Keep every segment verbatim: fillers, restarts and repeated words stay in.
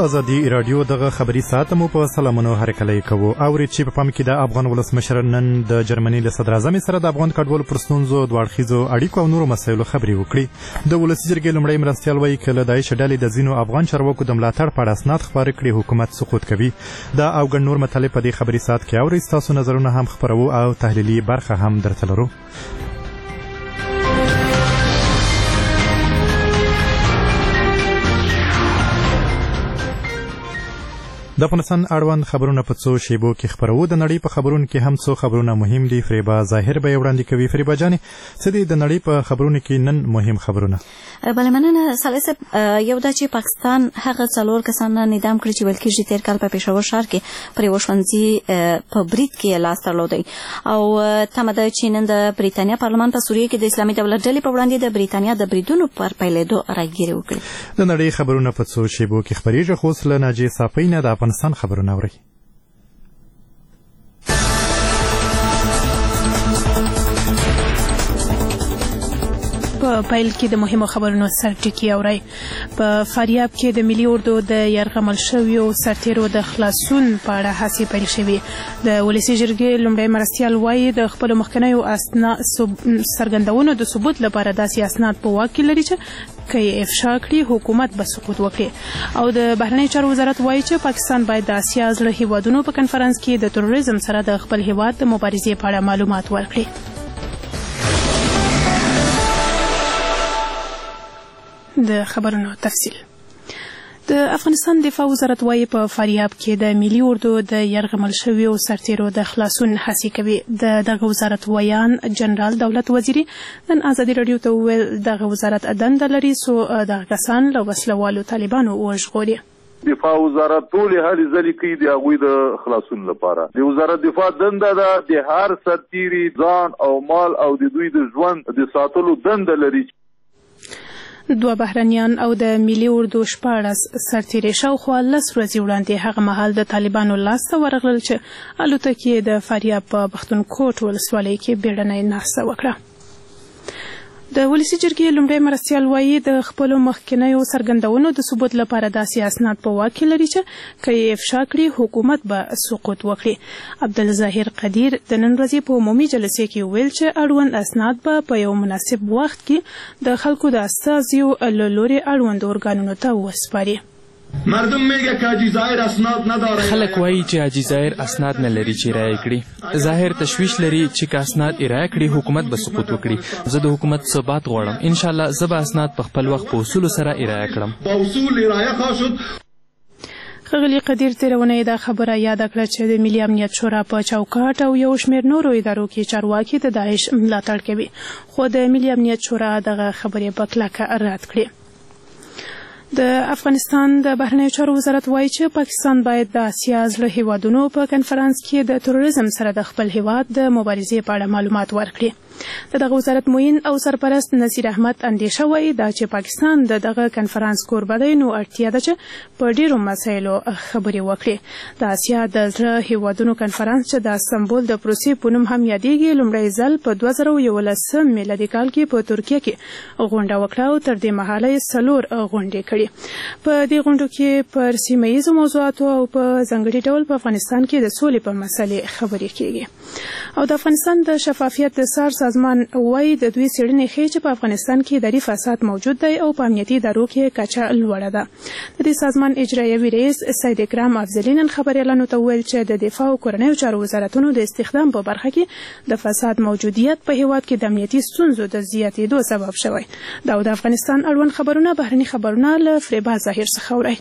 ازادي رادیو دغه خبري ساعت مو په سلامونو هرکلی کوو اوري چې په پام کې د افغان ولسمشر نن د جرمني له صدر اعظم سره د افغان کډوالو پر ستونزو د اړخیزو اړیکو او نورو مسایلو خبري وکړي. د ولسي جرګې لومړی مرستیال وایي چې له داعش ډلې د ځینو افغان چارواکو د ملاتړ په اړه اسناد خپاره کړي حکومت سقوط کوي. دا او ګڼ نور مطالب په دې خبري ساعت کې اوري. تاسو نظرونه هم خبرو او تحلیلي برخه هم درته لرو. د افغانستان اړوند خبرونه په څو شیبو کې خبرو. د نړۍ په خبرونو کې هم څو خبرونه مهم دي. فریبا ظاهر به وړاندې کوي. فریبا جانې څه دي د نړۍ په خبرونو کې نن مهم خبرونه؟ بله مننه سالس. یو دا چې پاکستان هغه څلور کسان اعدام کړي چې ویل کېږي تېر کال په پېښور ښار کې پر یوه ښوونځي په برید کې لاس درلودی او تمه ده چې نن د بریتانیا پارلمان په سوریه کې د اسلامي دولت ډلې په وړاندې د بریتانیا د بریدونو پر پیلېدو رایګیري وکړي. د نړۍ خبرونه په څو شیبو کې خبرېږي. خو اوس له ناجیې صافۍ نه د افغانستان خبرونه اورئ. په پیل کې د مهمو خبرونو سرټکی اورئ. په فاریاب کې د ملي اردو د یرغمل شویو سرتیرو د خلاصون په اړه هڅې پیل شوې. د ولسي جرګې لومړی مرستیال وایي د خپلو مخکنیو څرګندونو د ثبوت لپاره داسې اسناد په واک کې لري چې که یې افشا کړي حکومت به سقوط وکړي. او د بهرنیو چارو وزارت وایي چې پاکستان باید د اسیا زړه هیوادونو په کنفرانس کې د تروریزم سره د خپل هیواد د مبارزې په اړه معلومات ورکړي. د خبرونو تفصیل. د افغانستان دفاع وزارت وایي په فاریاب کې د ملي اردو د یرغمل شویو سرتیرو د خلاصون هڅې کوي. د دغه وزارت ویان جنرال دولت وزیري نن ازادي رادیو ته وویل دغه وزارت دنده لري څو دغه کسان له وسلوالو طالبانو وژغوري. دفاع وزارت ټول هلي ځلې کوي د هغوی د خلاصون لپاره. د وزارت دفاع دنده ده د هر سرتیري ځان او مال او د دوی د ژوند د ساتلو دنده لري. دوه بهرنیان او د ملي اردو شپاړس سرتیري شاوخوا لس ورځې وړاندې هغه مهال د طالبانو لاسته ورغلل چې الوتکې د فاریاب په پښتونکوټ ولسوالۍ کې بیړنۍ ناسته وکړه. د ولسي جرګې لومړی مرستیال وایي د خپلو مخکنیو څرګندونو د ثبوت لپاره داسې اسناد په واک کې لري چې که یې افشا کړي حکومت به سقوط وکړي. عبدالظاهر قدیر د نن ورځې په عمومي جلسې کې ویل چې اړوند اسناد به په یو مناسب وخت کې د خلکو د استازیو له لورې اړوند ارګانونو ته وسپاري. مردم میگه که حاجی ظاهر اسناد نداره. خلک وایي چې حاجی ظاهر اسناد نه لري چې ارائه کړي. ظاهر تشویش لري چې که اسناد ارائه کړي حکومت به سقوط وکړي. زه د حکومت ثبات غواړم. ان شاء الله زه به اسناد په خپل وخت په اصولو سره ارائه کړم. په اصول ارائه خواهد شد. ښاغلي قدیر تېرونه دا خبره یاده کړه چې د ملي امنیت شورا په چوکاټ او یو شمېر نورو ادارو کې چارواکي د داعش ملاتړ کوي. خو د ملي امنیت شورا دغه خبرې په کلکه رد کړې. د افغانستان د بهرنیو چارو وزارت وایي چې پاکستان باید د اسیا زړه هیوادونو په کنفرانس کې د تروریزم سره د خپل هیواد د مبارزې په اړه معلومات ورکړي. د دغه وزارت معین او سرپرست نصیر احمد اندیشه وایي دا چې پاکستان د دغه کنفرانس کوربه دی نو اړتیا ده چې په ډیرو مسایلو خبرې وکړي. د اسیا د زړه هیوادونو کنفرانس چې د استنبول د پروسې په نوم هم یادېږي لومړی ځل په دوه زره یولسم میلادي کال کې په ترکیه کې غونډه وکړه او تر دې مهاله یې څلور غونډې کړي. په دې غونډو کې پر سیمه ییزو موضوعاتو او په ځانګړي ډول په افغانستان کې د سولې په مسلې خبرې کېږي. او د افغانستان د شفافیت د سار سازمان وایي د دوی څېړنې ښیي چې په افغانستان کې اداري فساد موجود دی او په امنیتي ادارو کې کچه لوړه ده. د دې سازمان اجرایوي رئیس سید اکرام افضلي نن خبریالانو ته وویل چې د دفاع او کورنیو چارو وزارتونو د استخدام په برخه کې د فساد موجودیت په هیواد کې د امنیتي ستونزو د زیاتېدو سبب شوی. دا د افغانستان اړوند خبرونه بهرني خبرونه له فریبا ظاهر څخه اورئ.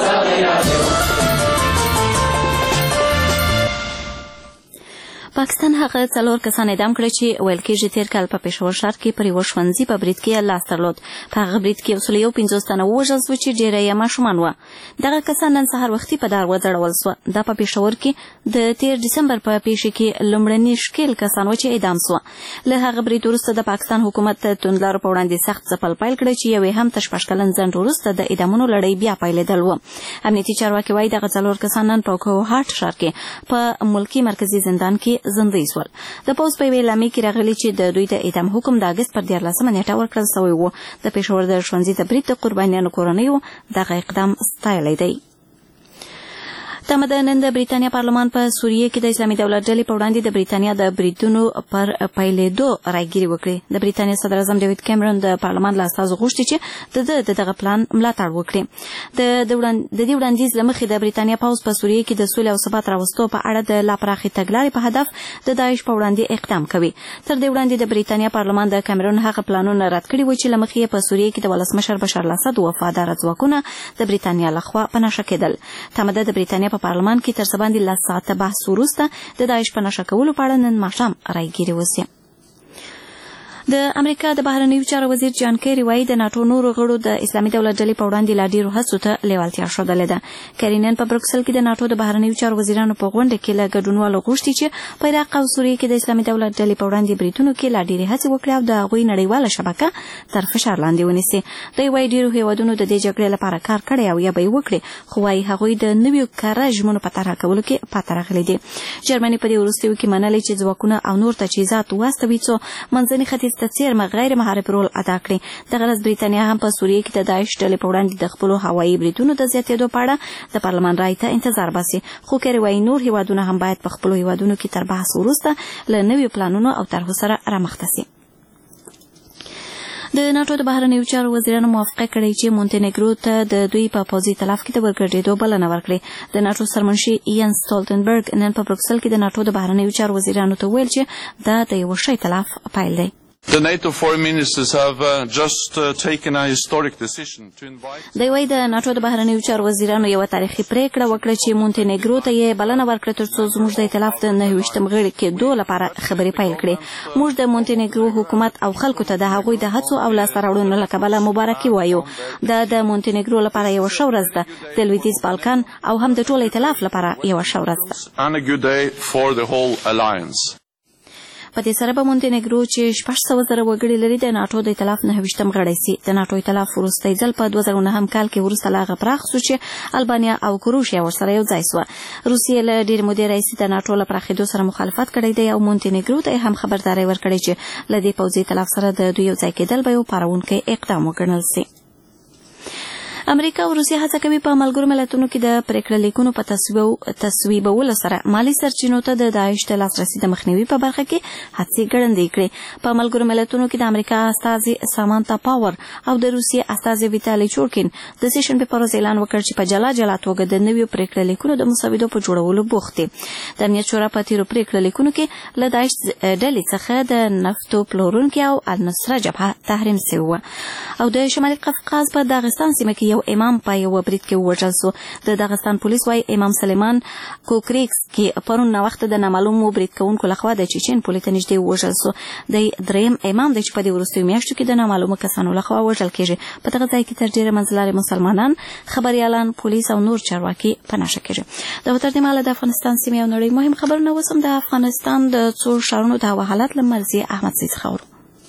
پاکستان هغه څلور کسان اعدام کړي چې ویل کېږي تېر کال په پېښور ښار کې پر یوه ښوونځي په برید کې لاس درلود. په هغه برید کې یو سل یو پنځوس تنه ووژل سوه چې ډېری یې ماشومان وه. دغه کسان نن سهار وختي په دار وځړول سوه. دا په پېښور کې د تېر ډسمبر په پیښې کې لومړني ښکېل کسان وه چې اعدام سوه. له هغه برید وروسته د پاکستان حکومت د توندلارو په وړاندې سخت ځپل پیل کړی چې یو یې هم تر شپږ کلن ځنډ وروسته د اعدامونو لړۍ بیا پیلېدل وه. امنیتي چارواکي وایي دغه څلور کسان نن په کوهاټ ښار کې په ملکي مرکزي زندان کې زندۍ سول. د پوز په ویلامي کې راغلي چې د دوی د اعدام حکم د اګست پر دیارلسمه نیټه ورکړل سوی و. د پېښور د ښوونځي د برید د قربانیانو کورنیو دغه اقدام ستایلی دی. تمه ده نن د بریتانیا پارلمان په سوریه کې د اسلامي دولت ډلې په وړاندې د بریتانیا د بریدونو پر پیلېدو راګیري وکړي. د بریتانیا صدر اعظم ډیوډ کیمرون د پارلمان له استازو غوښتي چې د دغه پلان ملاتړ وکړي. د د دې وړاندیز له مخې د بریتانیا پوځ په سوریه کې د سولې او ثبات راوستو په اړه د لا پراخې تګلارې په هدف د داعش په وړاندې اقدام کوي. تر دې وړاندې د بریتانیا پارلمان د کیمرون هغه پلانونه رد کړي و چې له مخې په سوریه کې د ولسمشر بشار الاسد وفادار ځواکونه د بریتانیا لخوا پناه کېدل. تمه ده د بریتانیا په پارلمان کې تر څه باندې لس ساعته بحث وروسته د داعش په نشه کولو په اړه نن ماښام رايګیري وسي. د امریکا د بهرنیو چارو وزیر جان کیری وايي د ناتو نورو غړو د اسلامي دولت ډلې په وړاندې لا ډیرو هڅو ته لیوالتیا ښودلې ده. کیرینن په برکسل کې د ناتو د بهرنیو چارو وزیرانو په غونډه کې له ګډونوالو غوښتي چې په عراق او سوریه کې د اسلامي دولت ډلې په وړاندې بریدونو کې لا ډیرې هڅې وکړي او د هغوی نړیواله شبکه تر فشار لاندې ونیسي. دوی وايي ډیرو هیوادونو د دې جګړې لپاره کار کړی او یا به یې وکړي، خو وايي هغوی د نویو کاره ژمنو په طرحه کولو کې پاتې راغلي دي. جرمني په دې وروستیو کې منلې چې ځواکونه او نور تجهیزات واستوي څو منځني ختیځ ته څیرمه غیر محارب رول ادا کړي. د غرض بریتانیا هم په سوریه کې د داعش ډلې په وړاندې د خپلو هوایي بریدونو د زیاتېدو په اړه د پارلمان رای ته انتظار باسي. خو کیری وايي نور هیوادونه هم باید په خپلو هیوادونو کې تر بحث وروسته له نویو پلانونو او طرحو سره رامخته سي. د ناتو د بهرنیو چارو وزیرانو موافقه کړې چې مونټینګرو ته د دوی په پوځي تلاف کې د ورګرځېدو بلنه ورکړي. د ناتو سرمنشي یان سټولټنبرګ نن په برکسل کې د ناتو د بهرنیو چارو وزیرانو ته ویل چې دا د یو شی تلاف پیل دی. The NATO foreign ministers have uh, just uh, taken a historic decision to invite. دوی وايي د ناتو د بهرنیو چارو وزیرانو یو تاریخي پریکړه وکړه چې مونټینګرو ته یې بلنه ورکړه ترڅو زموږ د ائتلاف د نهه ویشتم غړي کېدو لپاره خبرې پیل کړي. موږ د مونټینګرو حکومت او خلکو ته د هغوی د هڅو او لاسته راوړنو له کبله مبارکي وایو. دا د مونټینګرو لپاره یو ښه ورځ ده، د لویدیځ بالکان او هم د ټول ائتلاف لپاره یو ښه ورځ ده. And a good day for the whole alliance. په دې سره به مونټینګرو چې شپږ سوه زره وګړي لري د ناتو د ائتلاف نهه ویشتم غړی سي. د ناتو ائتلاف وروستی ځل په دوه زره نهم کال کې وروسته لا هغه پراخ شو چې البانیا او کروشیا ورسره یو ځای سوه. روسیې له ډېرې مودې راهیسې د ناتو له پراخېدو سره مخالفت کړی دی او مونټینګرو ته هم خبرداری ورکړې چې له دې پوځي ائتلاف سره د دوی یو ځای کېدل به یو پاروونکی اقدام وګڼل سي. امریکا او روسیه هڅه کوي په ملګرو ملتونو کې د پریکړه لیکونو په تصویبولو سره مالی سرچینو ته د داعش د لاسرسي د مخنیوي په برخه کې هڅې ګړندۍ کړي. په ملګرو ملتونو کې د امریکا استازي سامانتا پاور او د روسیې استازي ویتالي چورکین د سیشن په پروز اعلان وکړ چې په جلا جلا توګه د نویو پریکړه لیکونو د مسودو په جوړولو بوخت دي. د امنیت شورا په تیرو پریکړه لیکونو کې له داعش ډلې څخه د نفتو پلورونکي او النصره جبهه تحریم شوی و او د شمالي قفقاز په داغستان سیمه کې یو امام په یو برید کې ووژل شو. د داغستان پولیس وايي امام سلیمان کوکریکس کې پرون ناوخته د نامعلومو برید کوونکو لخوا د چیچن پولې ته نږدې ووژل شو. د دریم امام دی چې په دې وروستیو میاشتو کې د نامعلومو کسانو لخوا وژل کېږي. په دغه ځای کې تر ډېره منځلاري مسلمانان، خبریالان، پولیس او نور چارواکي په نښه کېږي. د تر دې مهاله د افغانستان سیمې او نړۍ مهم خبرونه اوس هم د افغانستان د څو ښارونو د هوا حالت له مرضیې احمدزي څخه اورو.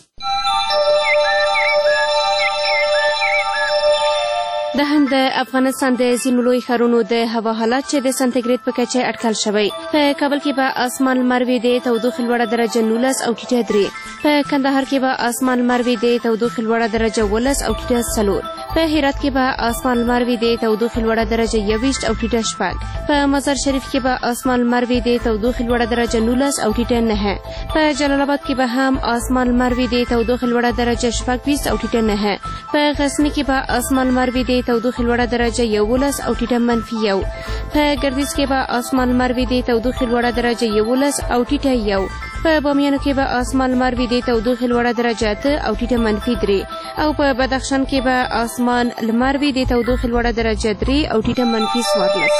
د هند د افغانستان د ځینو لوی ښارونو د هوا حالات چې د سانتیګریډ په کچه اټکل شوی. په کابل کې به اسمان لمر وي د تودوخې لوړه درجه نولس او ټیټه درې. په کندهار کې به اسمان لمر وي د تودوخې لوړه درجه ولس او ټیټه څلور. په هرات کې به اسمان لمر وي د تودوخې لوړه درجه یوویشت او ټیټه شپږ. په مزار شریف کې به اسمان لمر وي د تودوخې لوړه درجه نولس او ټیټه نهه. په جلال آباد کې به هم اسمان لمر وي د تودوخې لوړه درجه شپږ ویشت او ټیټه نهه. په غزني کې به اسمان لمر وي د تودوخې لوړه درجه یولس او ټیټه منفي یو. په ګردیز کې به اسمان لمر وي د تودوخې لوړه درجه یولس او ټیټه یو. په بامیانو کې به اسمان لمر وي د تودوخې لوړه درجه اته او ټیټه منفي درې. او په بدخشان کې به اسمان لمر وي د تودوخې لوړه درجه درې او ټیټه منفي څوارلس.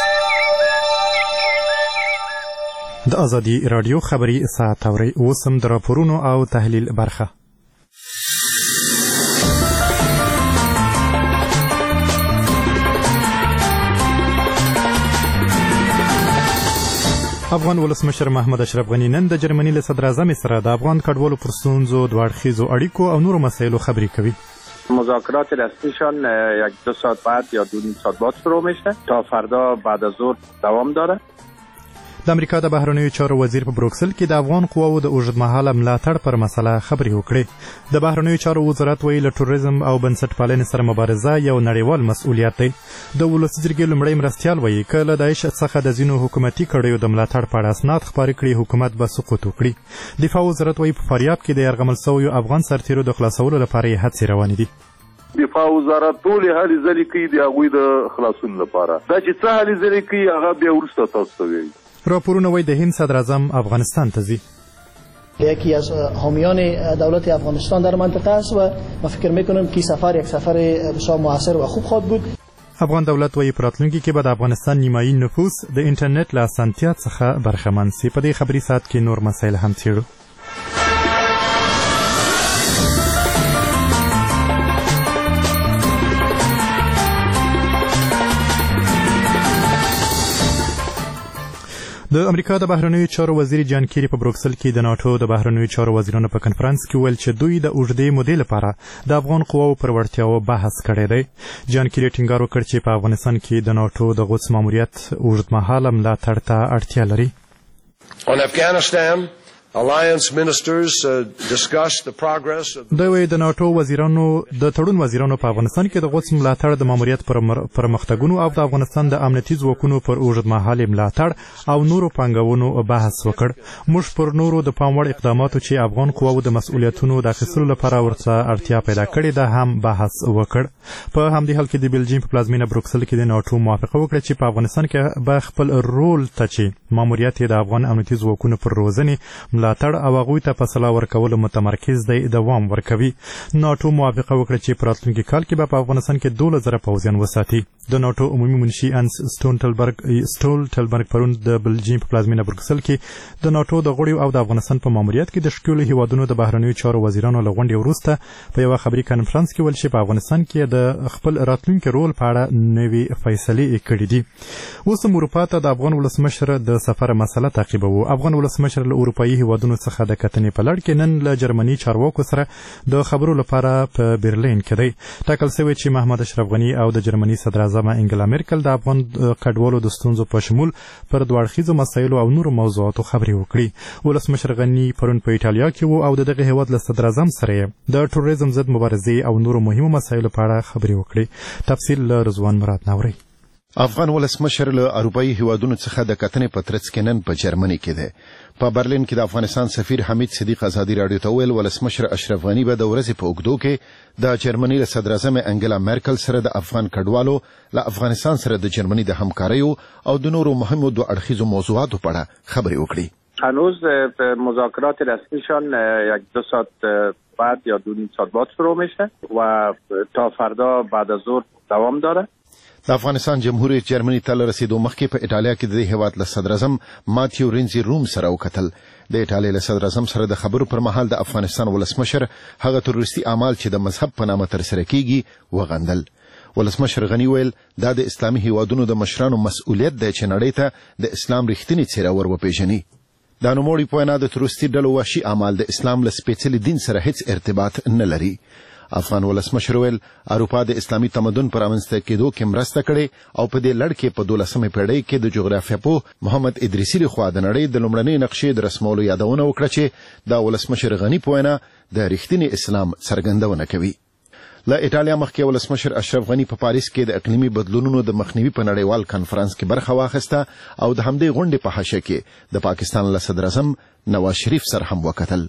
د ازادي راډیو خبري ساعت اوري اوسم د راپورونو او تحلیل برخه. افغان ولسمشر محمد اشرف غنی نن د جرمني له صدر اعظم سره د افغان کډوالو پر ستونزو د اړخیزو اړیکو او نورو مسایلو خبرې کوي. مذاکرات رسمیشان یک دو ساعت بعد یا دو نیم ساعت بعد شروع میشه تا فردا بعد از ظهر دوام داره. د امریکا د بهرنیو چارو وزیر په بروکسل کې د افغان قواو د اوږدمهاله ملاتړ پر مسله خبرې وکړې. د بهرنیو چارو وزارت وایي له تروریزم او بنسټپالنې سره مبارزه یو نړیوال مسؤلیت دی. د ولسي جرګې لومړی مرستیال وایي که له داعش څخه د ځینو حکومتي کړیو د ملاتړ په اړه اسناد خپاره کړي حکومت به سقوط وکړي. دفاع وزارت وایي په فاریاب کې د یرغمل شویو افغان سرتیرو د خلاصولو لپاره یې هڅې روانې دي. دفاع وزارت ټولې هلې ځلې کوي د هغوی د خلاصون لپاره. دا چې څه هلې ځلې کوي هغه بیا وروسته تاسو ته وایي. راپورونه وایي د هند صدراعظم افغانستان ته ځي. یکی از حامیان دولت افغانستان در منطقه است و ما فکر میکنم که سفر یک سفر بسیار موثر و خوب خواهد بود. افغان دولت وایي په راتلونکي کې به د افغانستان نیمایي نفوس د انټرنیټ له اسانتیا څخه برخمن سي. په دې خبري ساعت کې نور مسایل هم څېړو. د امریکا د بهرنیو چارو وزیر جان کیری په بروکسل کې د ناټو د بهرنیو چارو وزیرانو په کنفرانس کې ویل چې دوی د اوږدې مودې لپاره د افغان قواو پر وړتیاو بحث کړی دی. جان کیری ټینګار وکړ چې په افغانستان کې د ناټو د غوڅ ماموریت اوږدمهاله ملاتړ ته اړتیا لري. On Afghanistan, Alliance ministers uh, discussed the progress of د وی د ناټو وزیرانو د تړون وزیرانو په افغانستان کې د غوڅ ملاتړ د ماموریت پر پرمختګونو او د افغانستان د امنیتي ځواکونو پر اوږدمهاله ملاتړ او نورو پانګونو بحث وکړ. موږ پر نورو د پام وړ اقداماتو چې افغان قواو د مسؤلیتونو د اخیستلو لپاره ورته اړتیا پیدا کړې ده هم بحث وکړ. په همدې حال کې د بلجیم په پلازمینه بروکسل کې د ناټو موافقه وکړه چې په افغانستان کې به خپل رول ته چې ماموریت د افغان امنیتي ځواکونو پر روزنې ملاتړ او هغوی ته په سلا ورکولو متمرکز دی دوام ورکوي. ناټو موافقه وکړه چې په راتلونکي کال کې به په افغانستان کې دولس زره پوځیان وساتي. د ناټو عمومي منشي انس سټولټنبرګ سټولټنبرګ پرون د بلجیم په پلازمینه بروکسل کې د ناټو د غړیو او د افغانستان په ماموریت کې د ښکېلو هیوادونو د بهرنیو چارو وزیرانو له غونډې وروسته په یوه خبري کنفرانس کې ویل چې په افغانستان کې د خپل راتلونکي رول په اړه نوې فیصلې کړې دي. اوس هم اروپا ته د افغان ولسمشر د سفر مسله تعقیبوو. افغان ولسمشر له اروپایي هیوادونو څخه د کتنې په لړ کې نن له جرمني چارواکو سره د خبرو لپاره په برلین کې دی. ټاکل شوی چې محمد اشرف غني او د جرمني صدراعظم انګلا میرکل د افغان کډوالو د ستونزو په شمول پر دوه اړخیزو مسایلو او نورو موضوعاتو خبرې وکړي. ولسمشر غني پرون په ایټالیا کې و او د دغه هیواد له صدراعظم سره د تروریزم ضد مبارزې او نورو مهمو مسایلو په اړه خبرې وکړي. تفصیل له رضوان مراد ناوري. افغان ولسمشر له اروپایي هیوادونو څخه د کتنې په ترڅ کې نن په جرمني کې دی. په برلین کې د افغانستان سفیر حمید صدیق ازادي راډیو ته ویل ولسمشر اشرف غني به د ورځې په اوږدو کې د جرمني له صدراعظم انګلا میرکل سره د افغان کډوالو له افغانستان سره د جرمني د همکاریو او د نورو مهمو دوه اړخیزو موضوعاتو په اړه خبرې وکړي. هنوز مذاکرات رسمیشان یک دو ساعت بعد یا دو نیم ساعت بعد شروع میشه و تا فردا بعد از ظهر دوام داره. د افغانستان جمهوریت جرمني ته له رسیدو مخکې په ایټالیا کې د هیواد له صدراعظم ماتیو رینزي روم سره وکتل. د ایټالیا له صدراعظم سره د خبرو پر مهال د افغانستان ولسمشر هغه تروریستي اعمال چې د مذهب په نامه ترسره کیږي وغندل. ولسمشر غني ویل دا د اسلامي هیوادونو د مشرانو مسؤلیت دی چې نړۍ ته د اسلام رښتینی څېره ور وپېژني. د نوموړي په وینا د تروریستي ډلو وحشي اعمال د اسلام له سپېڅلي دین سره هیڅ ارتباط نه لري. افغان ولسمشر ویل اروپا د اسلامي تمدن پر امنځته کېدو کې مرسته کړې او په دې لړ کې په دولسمې پیړۍ کې د جغرافیه پوه محمد ادریسي لخوا د نړۍ د لومړنۍ نقشې د رسمولو یادونه وکړه چې د ولسمشر غني په وینا د رښتیني اسلام څرګندونه کوي. له ایټالیا مخکې ولسمشر اشرف غني په پاریس کې د اقلیمي بدلونونو د مخنیوي په نړیوال کنفرانس کې برخه واخیسته او د همدې غونډې په حاشیه کې د پاکستان له صدراعظم نواز شریف سره هم وکتل.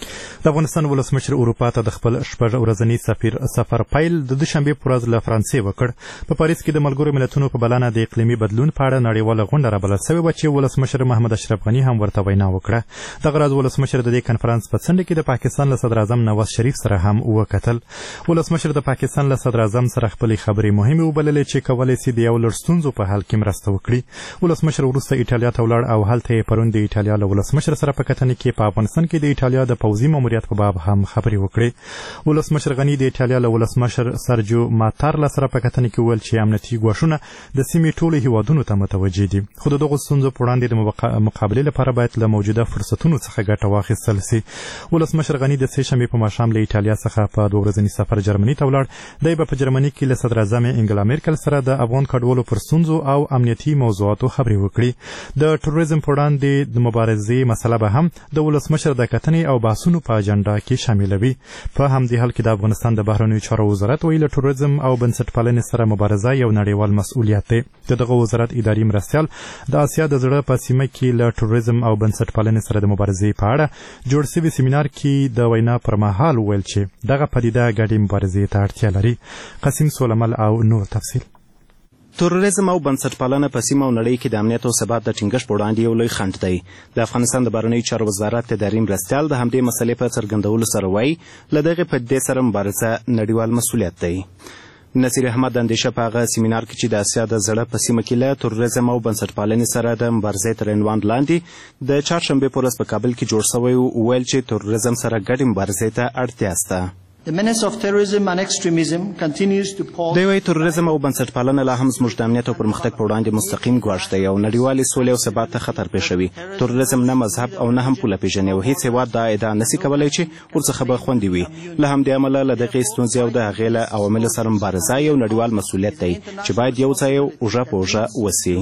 د افغانستان ولسمشر اروپا ته د خپل شپږ ورځني سفیر سفر پیل د دوشنبې په ورځ له فرانسې وکړ. په پاریس کې د ملګرو ملتونو په بلنه د اقلیمي بدلون په اړه نړیواله غونډه رابلل شوې وه چې ولسمشر محمد اشرف غني هم ورته وینا وکړه. دغه ورځ ولسمشر د دې کنفرانس په څنډه کې د پاکستان له صدراعظم نواز شریف سره هم وکتل. ولسمشر د پاکستان له صدراعظم سره خپلې خبرې مهمې وبللې چې کولی شي د یو لړ ستونزو په حل کې مرسته وکړي. ولسمشر وروسته ایټالیا ته ولاړ او هلته یې پرون د ایټالیا له ولسمشر سره په کتنې کې په افغانستان کې د ایټالیا د پوځي ماموریت په باب هم خبرې وکړې. ولسمشر غني د ایټالیا له ولسمشر سرجو ماتارلا سره په کتنه کې وویل چې امنیتي ګواښونه د سیمې ټولو هیوادونو ته متوجه دي، خو د دغو ستونزو په وړاندې د مقابلې لپاره باید له موجوده فرصتونو څخه ګټه واخیستل سي. ولسمشر غني د سې شنبې په ماښام له ایټالیا څخه په دوه ورځني سفر جرمني ته ولاړ. دی به په جرمني کې له صدراعظم انګلا میرکل سره د افغان کډوالو پر ستونزو او امنیتي موضوعاتو خبرې وکړي. د ټوریزم په وړاندې د مبارزې مسله به هم د ولسمشر د کتنې او بحثونو په اجنډا کې شاملوي. په همدې حال کې د افغانستان د بهرنیو چارو وزارت ویلي ټوریزم او بنسټپالنې سره مبارزه یو نړیوال مسؤلیت دی. د دغه وزارت اداري مرستیال د اسیا د زړه په سیمه کې له ټوریزم او بنسټپالنې سره د مبارزې په اړه جوړ شوي سیمینار کې د وینا پر مهال ویل چې دغه پدیده ګډې مبارزې ته اړتیا لري. قاسم سولمل او نور تفصیل. تروریزم او بنسټپالنه په سیمه او نړۍ کې د امنیت او ثبات د ټینګښت په وړاندې یو لوی خنډ دی. د افغانستان د بهرنیو چارو وزارت اداري مرستیال د همدې مسلې په څرګندولو سره وایي له دغې پدیدې سره مبارزه نړیوال مسؤلیت دی. نصیر احمد اندیشه په هغه سیمینار کې چې د اسیا د زړه په سیمه کې له تروریزم او بنسټپالنې سره د مبارزې تر عنوان لاندې د چهارشنبې په ورځ په کابل کې جوړ شوی ویل چې تروریزم سره ګډې مبارزې ته اړتیا شته. The menace of terrorism and extremism continues to pose. دوی وايي تروریزم او بنسټپالنه لا هم زموږ د امنیت او پرمختګ په وړاندې مستقیم ګواښ دی او نړیوالې سولې او ثبات ته خطر پېښوي. تروریزم نه مذهب او نه هم پوله پیژني او هیڅ هېواد دا ادعا نشي کولی چې ورڅخه به خوندي وي. له همدې امله له دغې ستونزې او د هغې له عواملو سره مبارزه یو نړیوال مسؤلیت دی چې باید یو ځای اوږه په اوږه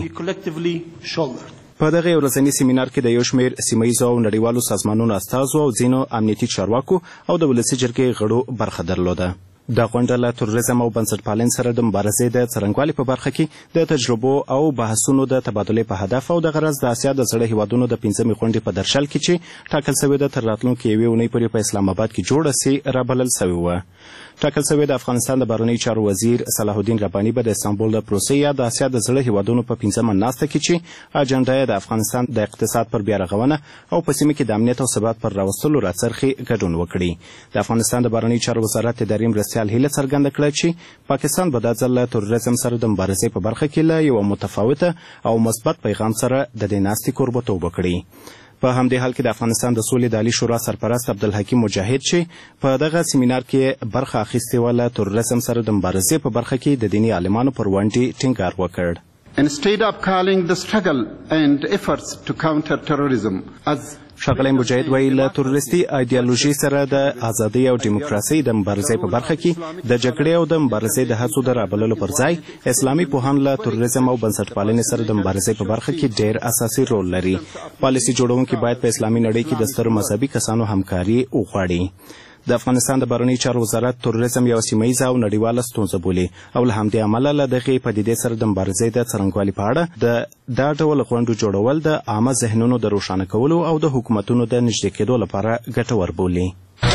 وسي. په دغه ورځني سیمینار کې د یو شمېر سیمه ییزو او نړیوالو سازمانونو استازو او ځینو امنیتي چارواکو او د ولسي جرګې غړو برخه درلوده. دا غونډه له تروریزم او بنسټپالنې سره د مبارزې د څرنګوالي په برخه کې د تجربو او بحثونو د تبادلې په هدف او د غرض د اسیا د زړه هیوادونو د پنځمې غونډې په درشل کې چې ټاکل شوې ده تر راتلونکې یوې اونۍ پورې په اسلام آباد کې جوړه سي رابلل شوې وه. ټاکل شوې د افغانستان د بهرنیو چارو وزیر صلاح الدین رباني به د استانبول د پروسې یا د اسیا د زړه هیوادونو په پنځمه ناسته کې چې اجنډا یې د افغانستان د اقتصاد پر بیارغونه او په سیمه کې د امنیت او ثبات پر راوستلو راڅرخي ګډون وکړي. د افغانستان د بهرنیو چارو وزارت اداري مرستیال هیله څرګنده کړه چې پاکستان به دا ځل له تروریزم سره د مبارزې په برخه کې له یوه متفاوته او مثبت پیغام سره د دې ناستې کوربهتوب وکړي. په همدې حال کې د افغانستان د سولې د عالي شورا سرپرست عبدالحکیم مجاهد چې په دغه سیمینار کې برخه اخیستې وه له تروریزم سره د مبارزې په برخه کې د دیني عالمانو پر ونډې ټینګار وکړ. Instead of calling the struggle and efforts to counter terrorism as ښاغلی مجاهد وایي له تروریستي ایډیالوژي سره د ازادۍ او ډیموکراسۍ د مبارزې په برخه کې د جګړې او د مبارزې د هڅو د رابللو پر ځای اسلامي پوهان له تروریزم او بنسټپالنې سره د مبارزې په برخه کې ډېر اساسي رول لري. پالیسي جوړونکي باید په اسلامي نړۍ کې د سترو مذهبي کسانو همکاري وغواړي. د افغانستان د بهرنیو چارو وزارت تروریزم یوه سیمه ییزه او نړیواله ستونزه بولي او له همدې امله له دغې پدیدې سره د مبارزې د څرنګوالي په اړه د دا ډول غونډو جوړول د عامه ذهنونو د روښانه کولو او د حکومتونو د نږدې کېدو لپاره ګټور بولي.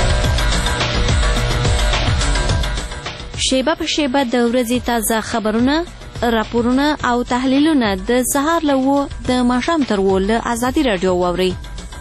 شیبه په شیبه د ورځې تازه خبرونه، راپورونه او تحلیلونه د سهار له اوه د ماښام تر اوه له ازادي راډیو واورئ.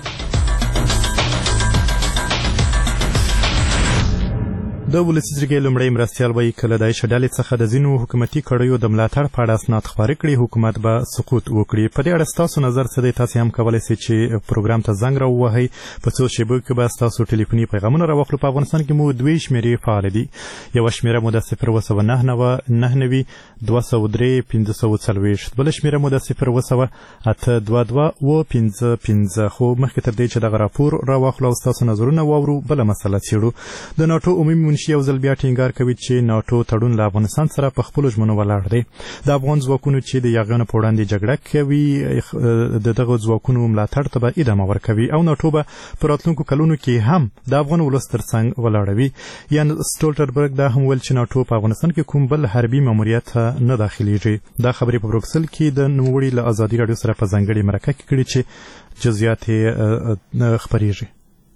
د ولسي جرګې لومړی مرستیال وایي که له داعش ډلې څخه د ځینو حکومتي کړیو د ملاتړ په اړه اسناد خپاره کړي حکومت به سقوط وکړي. په دې اړه ستاسو نظر څه دی؟ تاسې هم کولی سئ چې پروګرام ته زنګ راووهئ. په څو شیبو کې به ستاسو ټلیفوني پیغامونه راواخلو. په افغانستان کې مو دوې شمېرې فعاله دي. یوه شمېره مو د صفر اوه سوه نهه نوه نهه نوي دوه سوه درې پنځه سوه څلوېښت، بله شمېره مو د صفر اوه سوه اته دوه دوه اوه پنځه پنځه. خو مخکې تر دې چې دغه راپور راواخلو او ستاسو نظرونه واورو بله مسله څېړو. د ناټو عمومي منشي یو ځل بیا ټینګار کوي چې ناټو تړون له افغانستان سره په خپلو ژمنو ولاړ دی. د افغان ځواکونو چې د یاغیانو په وړاندې جګړه کوي د دغه ځواکونو ملاتړ ته به ادامه ورکوي او ناټو به په راتلونکو کلونو کې هم د افغان ولس تر څنګ ولاړوي. یان سټولټنبرګ دا هم ویل چې ناټو په افغانستان کې کوم بل حربي ماموریت نه داخلیږي. دا خبرې په بروکسل کې د نوموړي له ازادي راډیو سره په ځانګړې مرکه کې کړي چې جزئیات یې خپریږي.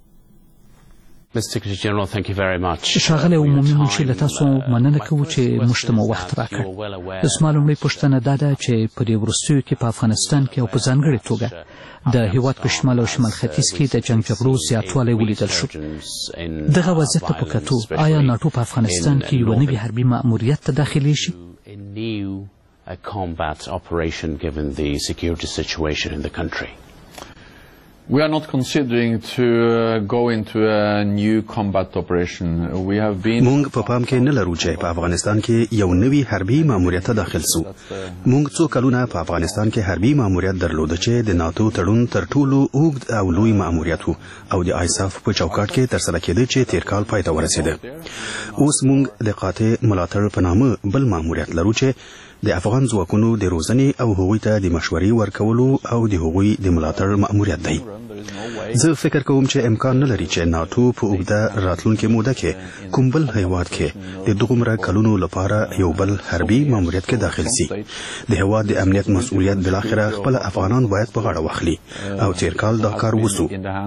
ښاغلی عمومي منشي له تاسو مننه کوو چې موږ ته مو وخت راکړ. زما لومړۍ پوښتنه دا ده چې په دې وروستیو کې په افغانستان کې او په ځانګړې توګه د هېواد په شمال او شمال ختیځ کې د جنګ جګړو زیاتوالی ولیدل شو. دغه وضعیت ته په کتو آیا ناټو په افغانستان کې یوه نوي حربي مأموریت ته داخلیږي؟ We are not considering to uh, go into a new combat operation. We have been مونږ په پام کې نه لرو چې په افغانستان کې یو نوی حربي ماموریت ته داخل سو. مونږ څو کلونه په افغانستان کې حربي ماموریت درلود چې د ناتو تړون تر ټولو اوږد او لوی ماموریت وو او د آیساف په چوکاټ کې ترسره کېده چې تیر کال پای ته ورسېده. اوس مونږ د قاطع ملاتړ په نامه بل ماموریت لرو چې د افغان ځواکونو د روزنې او هغوی ته د مشورې ورکولو او د هغوی د ملاتړ ماموریت دی. زه فکر کوم چې امکان نه لري چې ناتو په اوږده راتلونکې موده کې کوم بل هیواد کې د دغومره کلونو لپاره یو بل حربي ماموریت کې داخل سي. د هیواد د امنیت مسؤلیت بلاخره خپل افغانان باید په غاړه واخلي او تیر کال دا کار وسو.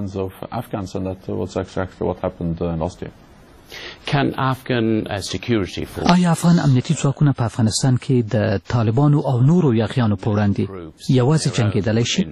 آیا افغان امنیتي ځواکونه په افغانستان کې د طالبانو او نورو یاغیانو په وړاندې یوازې جنګېدلی شي؟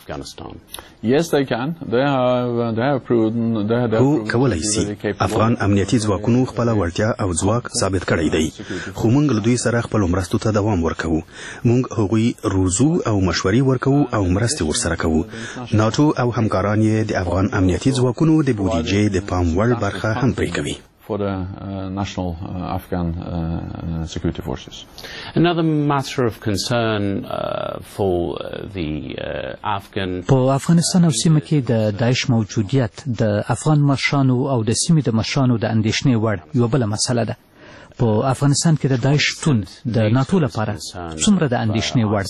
هو کولی سي. افغان امنیتي ځواکونو خپله وړتیا او ځواک ثابت کړی دی، خو موږ له دوی سره خپلو مرستو ته دوام ورکوو. موږ هغوی روزو او مشورې ورکوو او مرستې ورسره کوو. ناټو او همکاران یې د افغان امنیتي ځواکونو د بودیجې د پام وړ برخه هم پرې کوي. For the uh, national uh, Afghan uh, security forces. Another matter of concern uh, for uh, the uh, Afghan په افغانستان او سیمه کې د داعش موجودیت د افغان مشرانو او د سیمې د مشرانو د اندېښنې وړ یوه بله مسله ده. په افغانستان کې د داعش شتون د ناتو لپاره څومره د اندېښنې وړ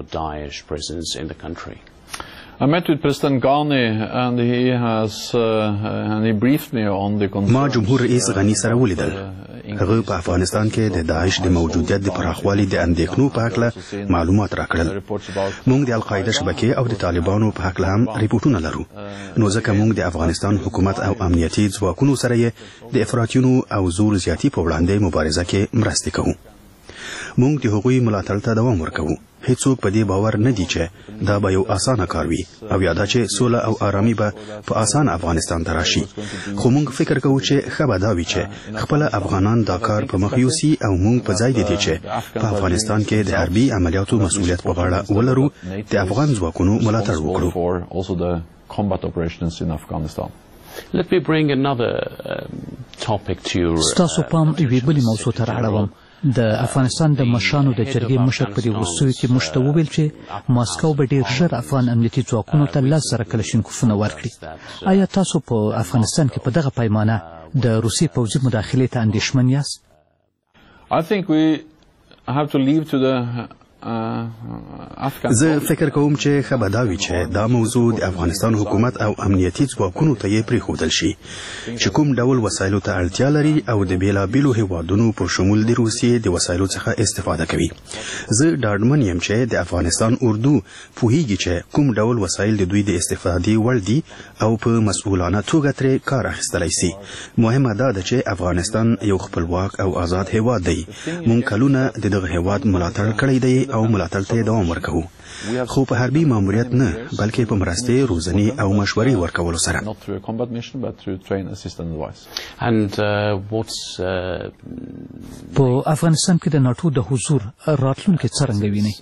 دی؟ I met with President Ghani and he has uh, and he briefed me on the concern. ما جمهور رئیس غنی سره ولیدل. هغه په افغانستان کې د داعش د موجودیت د پراخوالي د اندېښنو په هکله معلومات راکړل. موږ د القاعده شبکې او د طالبانو په هکله هم ریپورتونه لرو. نو ځکه موږ د افغانستان حکومت او امنیتي ځواکونو سره یې د افراطیونو او زور زیاتی په وړاندې مبارزه کې مرستې کوو. موږ د هغوی ملاتړ ته دوام ورکوو. هیڅوک په دې باور نه دی چې دا به یو اسانه کار وي او یا دا چې سوله او آرامي به په اسانه افغانستان ته راشي. خو موږ فکر کوو چې ښه به دا وي چې خپل افغانان دا کار په مخ یوسي او موږ په ځای دی چې په افغانستان کې د حربي عملیاتو مسؤلیت په غاړه ولرو، د افغان ځواکونو ملاتړ وکړو. Let me bring another um, topic to your ستاسو پام یوې بلې موضوع ته رااړوم. د افغانستان د مشرانو د جرګې مشر په دې وروستیو کې موږ ته وویل چې ماسکو به ډېر ژر افغان امنیتي ځواکونو ته لس زره کلشینکوفونه ورکړي. آیا تاسو په افغانستان کې په دغه پیمانه د روسیې پوځي مداخلې ته اندېښمن یاست؟ I think we have to leave to the زه فکر کوم چې ښه به دا وي چې دا موضوع د افغانستان حکومت او امنیتي ځواکونو ته یې پرېښودل شي چې کوم ډول وسایلو ته اړتیا لري او د بېلابېلو هیوادونو په شمول د روسیې د وسایلو څخه استفاده کوي. زه ډاډمن یم چې د افغانستان اردو پوهیږي چې کوم ډول وسایل د دوی د استفادې وړ دي او په مسؤلانه توګه ترې کار اخیستلی سي. مهمه دا ده چې افغانستان یو خپلواک او آزاد هیواد دی. موږ کلونه د دغه هیواد ملاتړ کړی دی او ملاتړ ته دوام ورکوو، خو په حربي ماموریت نه بلکې په مرستې، روزنې او مشورې ورکولو سره. په افغانستان کې د ناټو د حضور راتلونکی څرنګه وینئ؟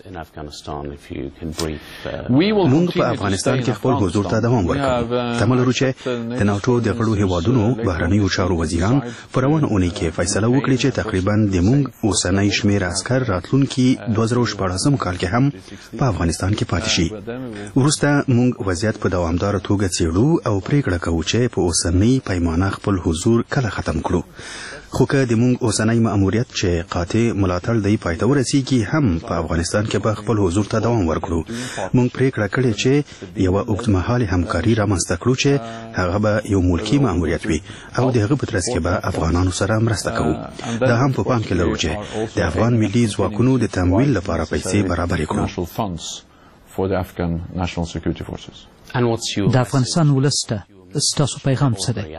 موږ په افغانستان کې خپل حضور ته دوام ورکوو. تمه لرو چې د ناټو د غړو هیوادونو بهرنیو چارو وزیران په روانه اونۍ کې فیصله وکړي چې تقریبا د موږ اوسنی شمېر عسکر راتلونکي دوه زره شپاړسم کال کې هم په افغانستان کې پاتې شي. وروسته موږ وضعیت په دوامداره توګه څېړو او پریکړه کوو چې په اوسنۍ پیمانه خپل حضور کله ختم کړو. خو که د موږ اوسنی مأموریت چې قاطع ملاتړ دی پای ته ورسیږي هم په افغانستان کې به خپل حضور ته دوام ورکړو. موږ پریکړه کړې چې یوه اوږدمهالې همکاري رامنځته کړو چې هغه به یو ملکي مأموریت وي او د هغه په ترڅ کې به افغانانو سره مرسته کوو. دا هم په پام کې لرو چې د افغان ملي ځواکونو د تمویل لپاره پیسې برابرې کړو. د افغانستان ولس ته ستاسو پیغام څه دی؟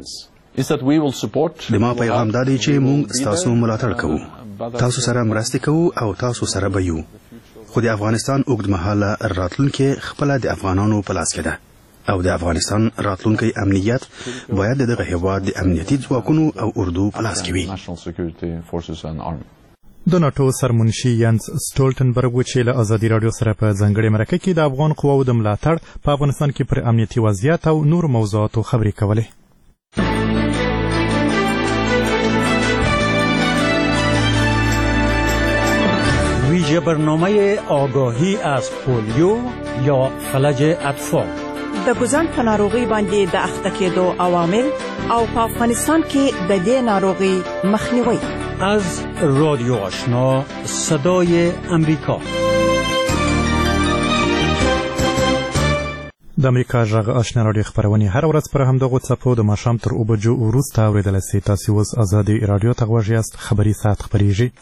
د ما پیغام دا دی چې موږ ستاسو ملاتړ کوو، تاسو سره مرستې کوو او تاسو سره به یو. خو د افغانستان اوږدمهاله راتلونکی خپله د افغانانو په لاس کې ده او د افغانستان راتلونکی امنیت باید د دغه هیواد د امنیتي ځواکونو او اردو په لاس کې وي. د ناټو سرمنشي ینس سټولټنبرګ و چې له ازادي راډیو سره په ځانګړې مرکه کې د افغان قواو د ملاتړ په افغانستان کې پر امنیتي وضعیت او نور موضوعاتو خبرې کولې. ویژه برنامه آگاهی از پولیو یا فلج اطفال د ګوزن په ناروغي باندې د اخته کېدو عوامل او په افغانستان کې د دې ناروغي مخنیوي. از رادیو آشنا صدای امریکا. د امریکا غږ آشنا رادیو خبرونه هر ورځ پر همدغه څپو د ماښام تر اوه بجو وروسته اورېدلی سئ. تاسو اوس ازادي راډیو ته غوږ یاست. خبري ساعت خبرېږي.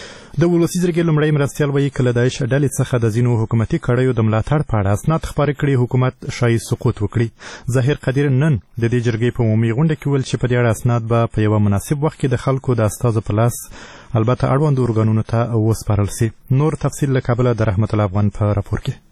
د ولسي جرګې لومړی مرستیال وایي که له داعش ډلې څخه د ځینو حکومتي کړیو د ملاتړ په اړه اسناد خپاره کړي حکومت شایي سقوط وکړي. ظاهر قدیر نن د دې جرګې په عمومي غونډه کې ویل چې په دې اړه اسناد به په یوه مناسب وخت کې د خلکو د استازو په لاس البته اړوندو ارګانونو ته وسپارل سي. نور تفصیل له کابله د رحمت الله افغان په راپور کې.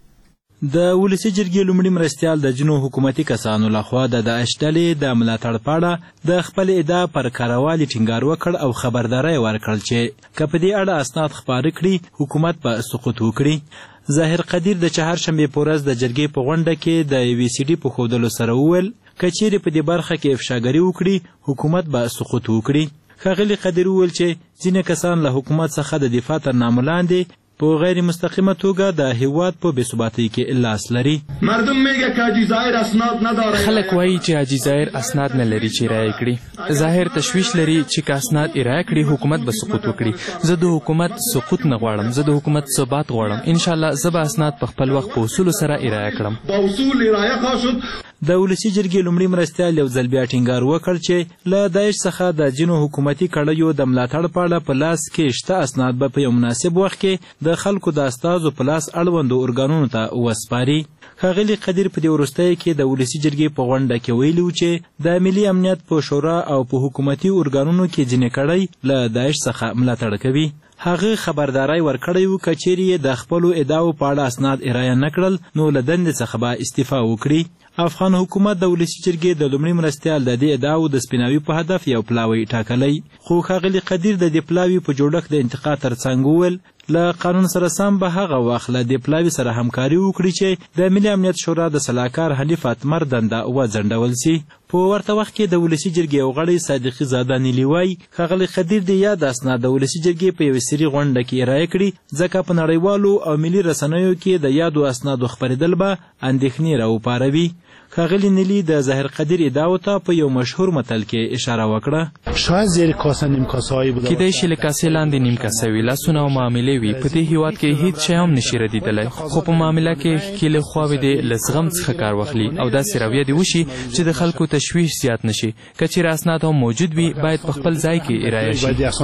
د ولسي جرګې لومړي مرستیال د جنو حکومتي کسانو لخوا د داعش ډلې د ملاتړ په اړه د خپل ادعا پر کاروالي ټینګار وکړ او خبرداری ورکړل چې که په دې اړه اسناد خپاره کړي حکومت به سقوط وکړي. ظاهر قدیر د چهارشنبې په ورځ د جرګې په غونډه کې د یوې سي ډي په ښودلو سره وویل که چیرې په دې برخه کې افشاګري وکړي حکومت به سقوط وکړي. ښاغلي قدیر وویل چې ځینې کسان له حکومت څخه د دفاع تر نامه لاندې په غیر مستقیمه توګه د هیواد په بې ثباتۍ کې لاس لري. مردم میگه که حاجی ظاهر اسناد نداره. خلک وایي چې حاجی ظاهر اسناد نه لري چې رایې کړي. ظاهر تشویش لري چې که اسناد رایې کړي حکومت به سقوط وکړي. زه د حکومت سقوط نه غواړم، زه د حکومت ثبات غواړم. ان شاء الله زه به اسناد په خپل وخت په اصولو سره رایې کړم. په اصول رایې خواهد شد. د ولسي جرګې لومړي مرستیال یو ځل بیا ټینګار وکړ چې له داعش څخه د ځینو حکومتي کړیو د ملاتړ په اړه په لاس کې شته اسناد به په یو مناسب وخت کې د خلکو د استازو په لاس اړوندو ارګانونو ته وسپاري. ښاغلي قدیر په دې وروستیو کې د ولسي جرګې په غونډه کې ویلي و چې د ملي امنیت په شورا او په حکومتي ارګانونو کې ځینې کړی له داعش څخه ملاتړ کوي. هغه خبرداری ورکړی و که چیرې د خپلو ادعاو په اړه اسناد رایه نه کړل نو له دندې څخه به استعفا وکړي. افغان حکومت د ولسي جرګې د لومړي مرستیال د دې ادعاو د سپیناوي په هدف یو پلاوی ټاکلی، خو ښاغلي قدیر د دې پلاوي په جوړښت د انتقاد ترڅنګ وویل له قانون سره سم به هغه وخت له دې پلاوي سره همکاري وکړي چې د ملي امنیت شورا د سلاکار حنیف اتمر دنده وځنډول سي. په ورته وخت کې د ولسي جرګې یو غړی صادقي زاده نیلي وایي ښاغلي قدیر د یاد اسناد د ولسي جرګې په یوې سري غونډه کې رایې کړي ځکه په نړیوالو او ملي رسنیو کې د یادو اسنادو خپرېدل به اندېښنې راوپاروي. ښاغلي نیلي د ظاهر قدیر ادعاو ته په یو مشهور متل کې اشاره وکړه. شاید زیر کاسه نیم کاسه‌ای بوده کیدای شي له کاسې لاندې نیم کاسه وي. لاسونه او معاملې وي. په دې هیواد کې هیڅ شی هم نشي ردېدلی، خو په معامله کې ښکېلې خواوې دې له زغم څخه کار واخلي او داسې رویه دې وشي چې د خلکو تشویش زیات نشي. که چیرې اسناد هم موجود وي باید په خپل ځای کې رعایه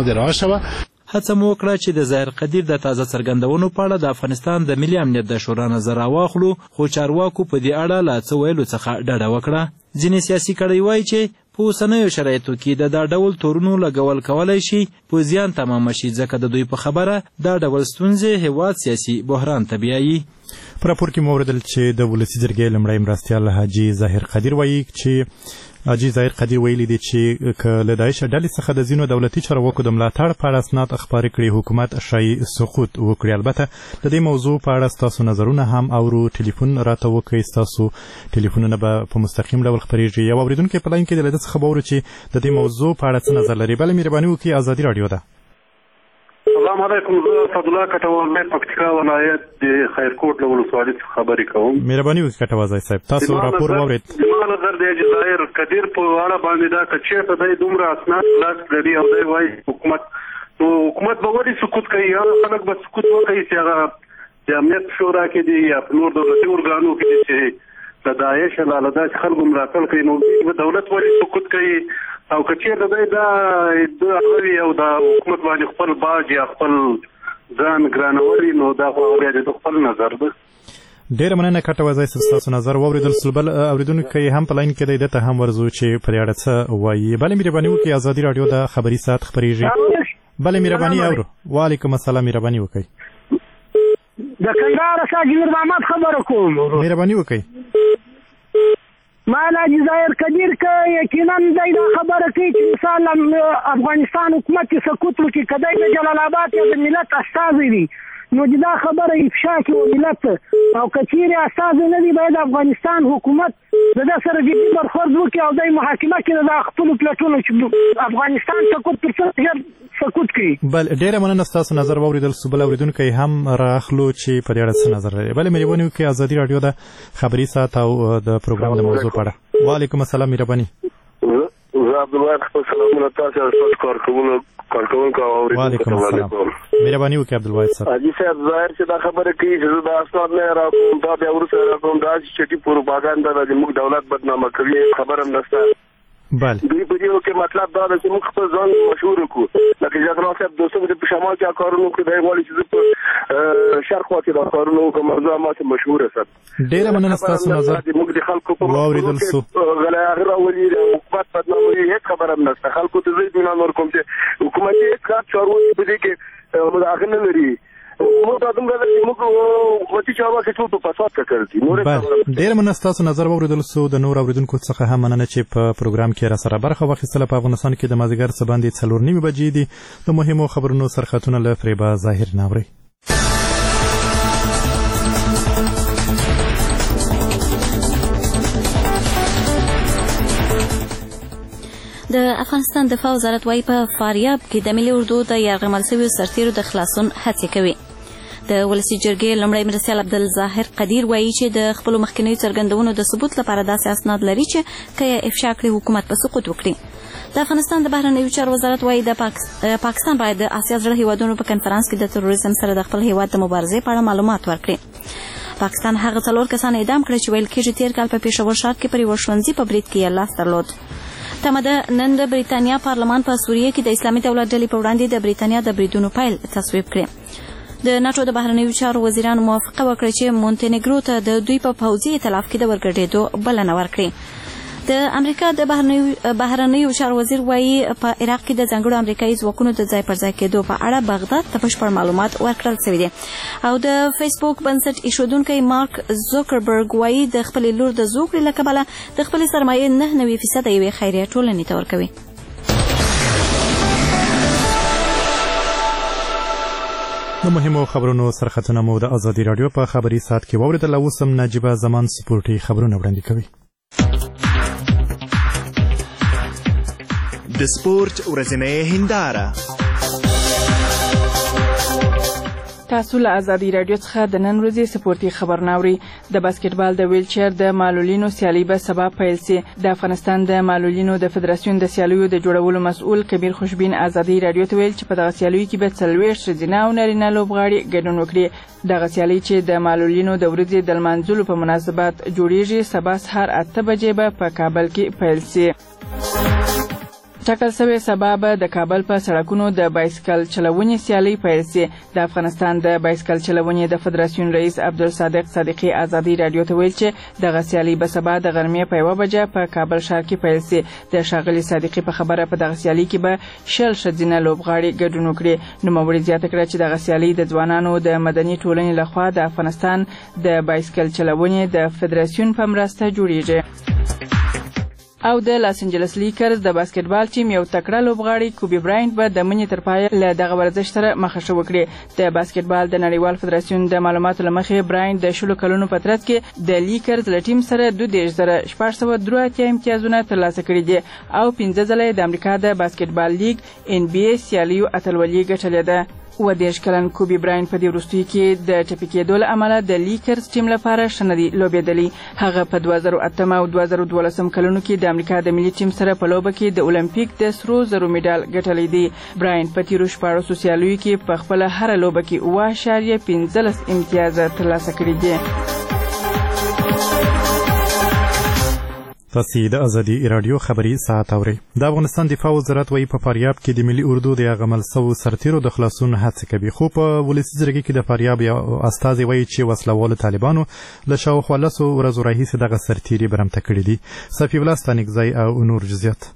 شي. هڅه مو وکړه چې د ظاهر قدیر د تازه څرګندونو په اړه د افغانستان د ملي امنیت د شورا نظر راواخلو، خو چارواکو په دې اړه له څه ویلو څخه ډډه وکړه. ځینې سیاسي کړۍ وایي چې په اوسنیو شرایطو کې د دا ډول تورونو لګول کولی شي په زیان تمامه شي، ځکه د دوی په خبره دا ډول ستونزې هیواد سیاسي بحران ته بیایي. په راپور کې مو اوریدل چې د ولسي جرګې لومړی مرستیال حاجي ظاهر قدیر وایي چې حاجي ظاهر قدیر ویلي دی چې که له داعش ډلې څخه د ځینو دولتي چارواکو د ملاتړ په اړه اسناد خپاره کړي حکومت شایي سقوط وکړي. البته د دې موضوع په اړه ستاسو نظرونه هم اورو. ټلیفون راته وکړئ، ستاسو ټلیفونونه به په مستقیم ډول خپرېږي. یو اورېدونکی په لاین کې د له ده څخه به اورو چې د دې موضوع په اړه څه نظر لري. بله مهرباني وکړئ، ازادي راډیو ده. السلام علیکم، زه فضلالله کټوازی پکتیکا ولایت د خیرکوټ له ولسوالۍ څخه خبرې کوم. مهرباني وکړئ کټوازی صاحب، تاسو راپور واورېد. زما نظر دی چې ظاهر قدیر په اړه باندې دا که چېرته دی دومره اسناد لاس لري او دی وایي حکومت نو حکومت به ولې سقوط کوي؟ هغه خلک به سقوط وکړي چې هغه د امنیت شورا کې دي یا په نور دولتي ارګانو کې دي چې د داعش له داسې خلکو ملاتړ کوي، نو دولت ولې سقوط کوي؟ او که چېرته دی دا هغه وي او د حکومت باندې خپل باج یا خپل ځان ګرانولي، نو دا خو بیا د خپل نظر ده. ډېره مننه کټوازی صاحب، ستاسو نظر واورېدل سو. بل اورېدونکی هم په لاین کې دی، ده ته هم ورځو چې په دې اړه څه وایي. بلې مهرباني وکړئ، ازادي راډیو د خبري ساعت خپرېږي. بلې مهرباني اورو. وعلیکم السلام، مهرباني وکړئ. د کندهار څخه جمیر محمد خبره کوم. مهرباني وکړئ. مال حاجي ظاهر قدیر که یقینا دی دا خبره کوي چې مثلا افغانستان حکومت کې سقوط وکړي که دی د جلال آباد یا د ملت استازی دی نو دا خبره افشا کړي ملت او که چیرې استازی نه دی باید افغانستان حکومت د ده سره جدي برخورد وکړي او دی محاکمه کړي د خپلو پلټونو چې افغانستان سقوط تر څه ژر سقوط کړي. بل ډېره مننه ستاسو نظر واورېدل سو. بل اورېدونکی هم راخلو چې په دې اړه څه نظر لري. بلې مهرباني وکړئ ازادي راډیو د خبري ساعت او د پروګرام د موضوع په اړه. وعلیکم السلام مهرباني. زه عبدالواحد خپل سلامونه تاسو او ستاسو کارکوونکو کارکوونکو او وعلیکم السلام. مهرباني وکړئ عبدالواحد صاحب. حاجي صاحب ظاهر چې دا خبره کوي چې دا اسناد نه راکوم دا بیا وروسته راکوم دا چې چټي پروپاګاندا ده چې موږ دولت بدنامه کوي خبره هم نشته. بله دوی په دې کې مطلب دا ده چې موږ خپل ځان مشهور کړو لکه جګړه صاحب دوستو په شمال کې کارونه کوي دی غواړي چې په شرق کې دا کارونه کوي مرزا ماته مشهور است. ډېره مننه ستاسو نظر موږ د خلکو په واورېدل سو. غلا هغه ولې حکومت بدناموي هیڅ خبره هم نشته. خلکو ته زه دې نه ورکوم چې حکومت هیڅ کار چارواکي په دې کې مداخله نه لري. موږ دا دومره چې موږ حکومتي چارواکي ټول په فساد کې کړي. نور ډېر مننه ستاسو نظر واورېدل سو. د نور اوریدونکو څخه هم مننه چې په پروګرام کې را سره برخه واخیستله. په افغانستان کې د مازدیګر څه باندې څلور نیمې بجې دي. د مهمو خبرونو سرخطونه له فریبا ظاهر نه اورئ. د افغانستان دفاع وزارت وايي په فاریاب کې د ملي اردو د یرغمل شویو سرتیرو د خلاصون هڅې کوي. د ولسي جرګې لومړی مرستیال عبدالظاهر قدیر وایي چې د خپلو مخکینیو څرګندونو د ثبوت لپاره داسې اسناد لري چې که یې افشا کړي حکومت په سقوط وکړي. د افغانستان د بهرنیو چارو وزارت وايي د پاکستان باید د اسیا زړه هیوادونو په کنفرانس کې د تروریزم سره د خپل هیواد د مبارزې په اړه معلومات ورکړي. پاکستان هغه څلور کسان اعدام کړي چې ویل کېږي تېر کال په پېښور ښار کې پر یوه ښوونځي په برید کې یې لاس درلود. تمه ده نن د بریتانیا پارلمان په سوریه کې د اسلامي دولت ډلې په وړاندې د بریتانیا د بریدونو پیل تصویب کړي. د ناټو د بهرنیو چارو وزیرانو موافقه وکړه چې مونټینګرو ته د دوی په پوځي ائتلاف کې د ورګډېدو بلنه ورکړي. د امریکا د بهرنیو چارو وزیر وایي په عراق کې د ځانګړو امریکایي ځواکونو د ځای پر ځای کېدو په اړه بغداد ته بشپړ معلومات ورکړل شوي دي. او د فیسبوک بنسټ ایښودونکی مارک زوکربرګ وایي د خپلې لور د زوکړې له کبله د خپلې سرمایې نه نوي فیصده یوې خیریه ټولنې ته ورکوي. د مهمو خبرونو سرخطونه مو د ازادي راډیو په خبري ساعت کې واورېدل. اوس هم نجیبه زمان سپورټي خبرونه وړاندې کوي. د سپورت ورځنۍ هنداره. تاسو له ازادي راډیو څخه د نن ورځې سپورتي خبرونه اورئ. د باسکټبال د ویلچیر د معلولینو سیالي به سبا پیل سي. د افغانستان د معلولینو د فدراسیون د سیالیو د جوړولو مسؤل کبیر خوشبین ازادي راډیو ته ویل چې په دغه سیالیو کې به څلوېښت ښځینه او نارینه لوبغاړي ګډون وکړي. دغه سیالي چې د معلولینو د ورځې د لمانځلو په مناسبت جوړیږي سبا سهار اته بجې به په کابل کې پیل سي. ټاکل شوی سبا به د کابل په سړکونو د بایسکل چلونې سیالي پیل سي. د افغانستان د بایسکل چلونې د فدراسیون رئیس عبدالصادق صادقي ازادي راډیو ته ویل چې دغه سیالي به سبا د غرمې په یوه بجه په کابل ښار کې پیل سي. د ښاغلي صادقي په خبره په دغه سیالي کې به شل ښځینه لوبغاړي ګډون وکړي. نوموړي زیاته کړه چې دغه سیالي د ځوانانو د مدني ټولنې لخوا د افغانستان د بایسکل چلونې د فدراسیون په مرسته جوړیږي. او د لاس انجلس لیکرز د باسکټبال ټیم یو تکړه لوبغاړی کوبي براینټ به د منې تر پایه له دغه ورزش سره مخه شو وکړي. د باسکټبال د نړیوال فدراسیون د معلوماتو له مخې براینټ د شلو کلونو په ترڅ کې د لیکرز له ټیم سره دوه دېرش زره شپږ سوه درې اتیا امتیازونه ترلاسه کړي دي او پنځه ځله د امریکا د باسکټبال لیګ ان بي اي سیالیو اتلولي ګټلې ده. اووه دېرش کلن کوبي براینټ په دې وروستیو کې د ټپي کېدو له امله د لیکرز ټیم لپاره ښه نه دی لوبېدلی. هغه په دوه زره اتم او دوه زره دولسم کلونو کې د امریکا د ملي ټیم سره په لوبه کې د اولمپیک د سرو زرو میډال ګټلی دی. براینټ په تېرو شپاړسو سیالیو کې په خپله هره لوبه کې اووه اعشاریه پنځلس امتیازه ترلاسه کړي دي. تاسو د ازادي راډیو خبري ساعت اورئ. د افغانستان دفاع وزارت وايي په فاریاب کې د ملي اردو د یرغمل شویو سرتیرو د خلاصون هڅه کوي. خو په ولسي جرګې کې د فاریاب یو استازی وايي چې وسلوالو طالبانو له شاوخوا لسو ورځو راهیسې دغه سرتیري برمته کړي دي. صفي الله ستانکزی او نور جزئیات.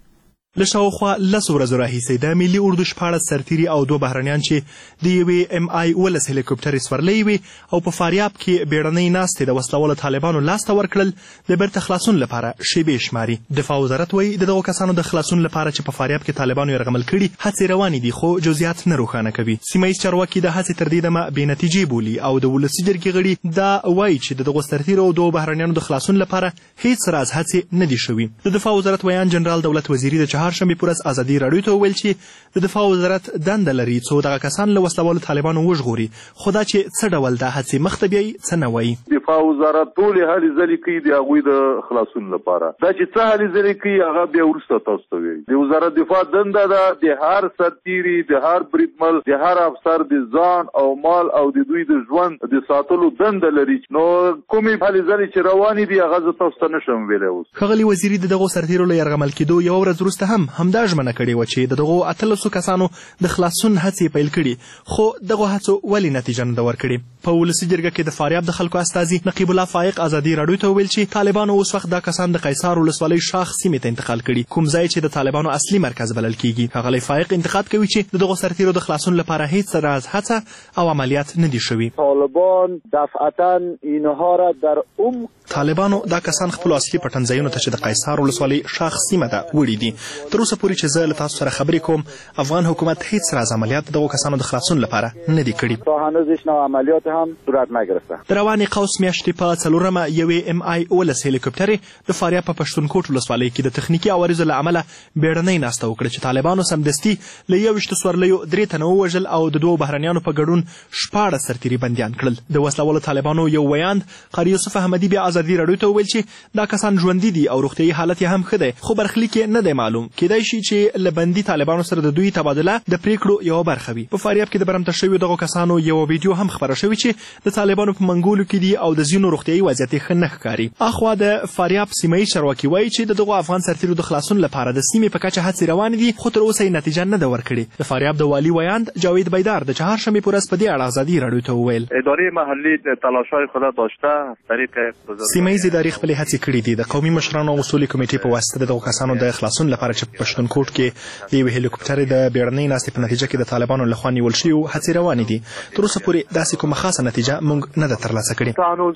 له شاوخوا لسو ورځو راهیسې د ملي اردو شپاړس سرتیري او دوه بهرنیان چې د یوې ام آی ولس هلیکوپټرې سورلۍ وې او په فاریاب کې بیړنۍ ناستې د وسلوالو طالبانو لاسته ورکړل د بیرته خلاصون لپاره شیبې شماري. دفاع وزارت وایي د دغو کسانو د خلاصون لپاره چې په فاریاب کې طالبانو یرغمل کړي هڅې روانې دي خو جزئیات نه روښانه کوي. سیمه ییز چارواکي د هڅې تر دې دمه بې نتیجې بولي او د ولسي جرګې غړي دا وایي چې د دغو سرتیرو او دوو بهرنیانو د خلاصون لپاره هیڅ راز هڅې نه دي شوي. د دفاع وزارت ویان جنرال دولت وزیري د چهارشنبې په ورځ ازادي راډیو ته وویل چې د دفاع وزارت دنده لري څو دغه کسان له وسلوالو طالبانو وژغوري خو دا چې څه ډول دا هڅې مخته بیایي څه نه وایي. دفاع وزارت ټولې هلې ځلې کوي د هغوی د خلاصون لپاره. دا چې څه هلې ځلې کوي هغه بیا وروسته تاسو ته وایي. د وزارت دفاع دنده ده د هر سرتیري د هر بریدمل د هر افسر د ځان او مال او د دوی د ژوند د ساتلو دنده لري. نو کومې هلې ځلې چې روانې دي هغه زه تاسو ته نشم ویلی. اوس ښاغلي وزیري د دغو سرتیرو له یرغمل کېدو یوه ورځ وروسته هم همدا ژمنه کړې وه چې د دغو اتلسو کسانو د خلاصون هڅې پیل کړي خو دغو هڅو ولې نتیجه نه ده ورکړې. په ولسي جرګه کې د فاریاب د خلکو استازي نقیب الله فایق ازادي راډیو ته وویل چې طالبانو اوس وخت دا کسان د قیصار ولسوالۍ شاخ سیمې ته انتقال کړي کوم ځای چې د طالبانو اصلي مرکز بلل کیږي. ښاغلی فایق انتقاد کوي چې د دغو سرتیرو د خلاصون لپاره هیڅ راز هڅه او عملیات نه دي شوي. طالبان دفعتا اینها را در عمق طالبانو دا کسان خپلو اصلي پټنځایونو ته چې د قیصار ولسوالۍ شاخ سیمه ته وړي دي. تر اوسه پورې چې زه له تاسو سره خبرې کوم افغان حکومت هیڅ راز عملیات دغو کسانو د خلاصون لپاره نه دي کړي. تا هنوز هیچ نوع عملیات هم صورت نگرفته. د روانې قوس میاشتې په څلورمه یوې ام آی ولس هلیکوپټرې د فاریاب په پښتونکوټ ولسوالۍ کې د تخنیکي عوارضو له امله بیړنۍ ناسته وکړه چې طالبانو سمدستي له یوویشتو سورلیو درې تنه ووژل او د دوو بهرنیانو په ګډون شپاړس سرتیري بندیان کړل. د وسلوالو طالبانو یو ویاند قاري یوسف احمدي بیا ازادي راډیو ته وویل چې دا کسان ژوندي دي او روغتیایي حالت یې هم ښه دی خو برخلیک یې نه دی معلوم. کیدای شي چې له بندي طالبانو سره د دوی تبادله د پریکړو یوه برخه وي. په فاریاب کې د برمته شویو دغو کسانو یوه ویډیو هم خپره شوې چې د طالبانو په منګولو کې دي او د ځینو روغتیایي وضعیت یې ښه نه ښکاري. اخوا د فاریاب سیمه ییز چارواکي وایي چې د دغو افغان سرتیرو د خلاصون لپاره د سیمې په کچه هڅې روانې دي خو تر اوسه یې نتیجه نه ده ورکړې. د فاریاب د والي ویاند جاوید بیدار د چهارشنبې په ورځ په دې اړه ازادي راډیو ته وویل ادارې محلي تلاش‌های خود داشته طریق سیمه ییز ادارې خپلې هڅې کړې دي. د قومي مشرانو او اصولي کمیټې په واسطه د دغو کسانو د خلاصون لپاره چې په پښتونکوټ کې د یوې هلیکوپټرې د بیړنۍ ناستې په نتیجه کې د طالبانو لخوا نیول شوي هڅې روانې دي. تر اوسه پورې داسې کومه خاصه نتیجه موږ نه ده ترلاسه کړې.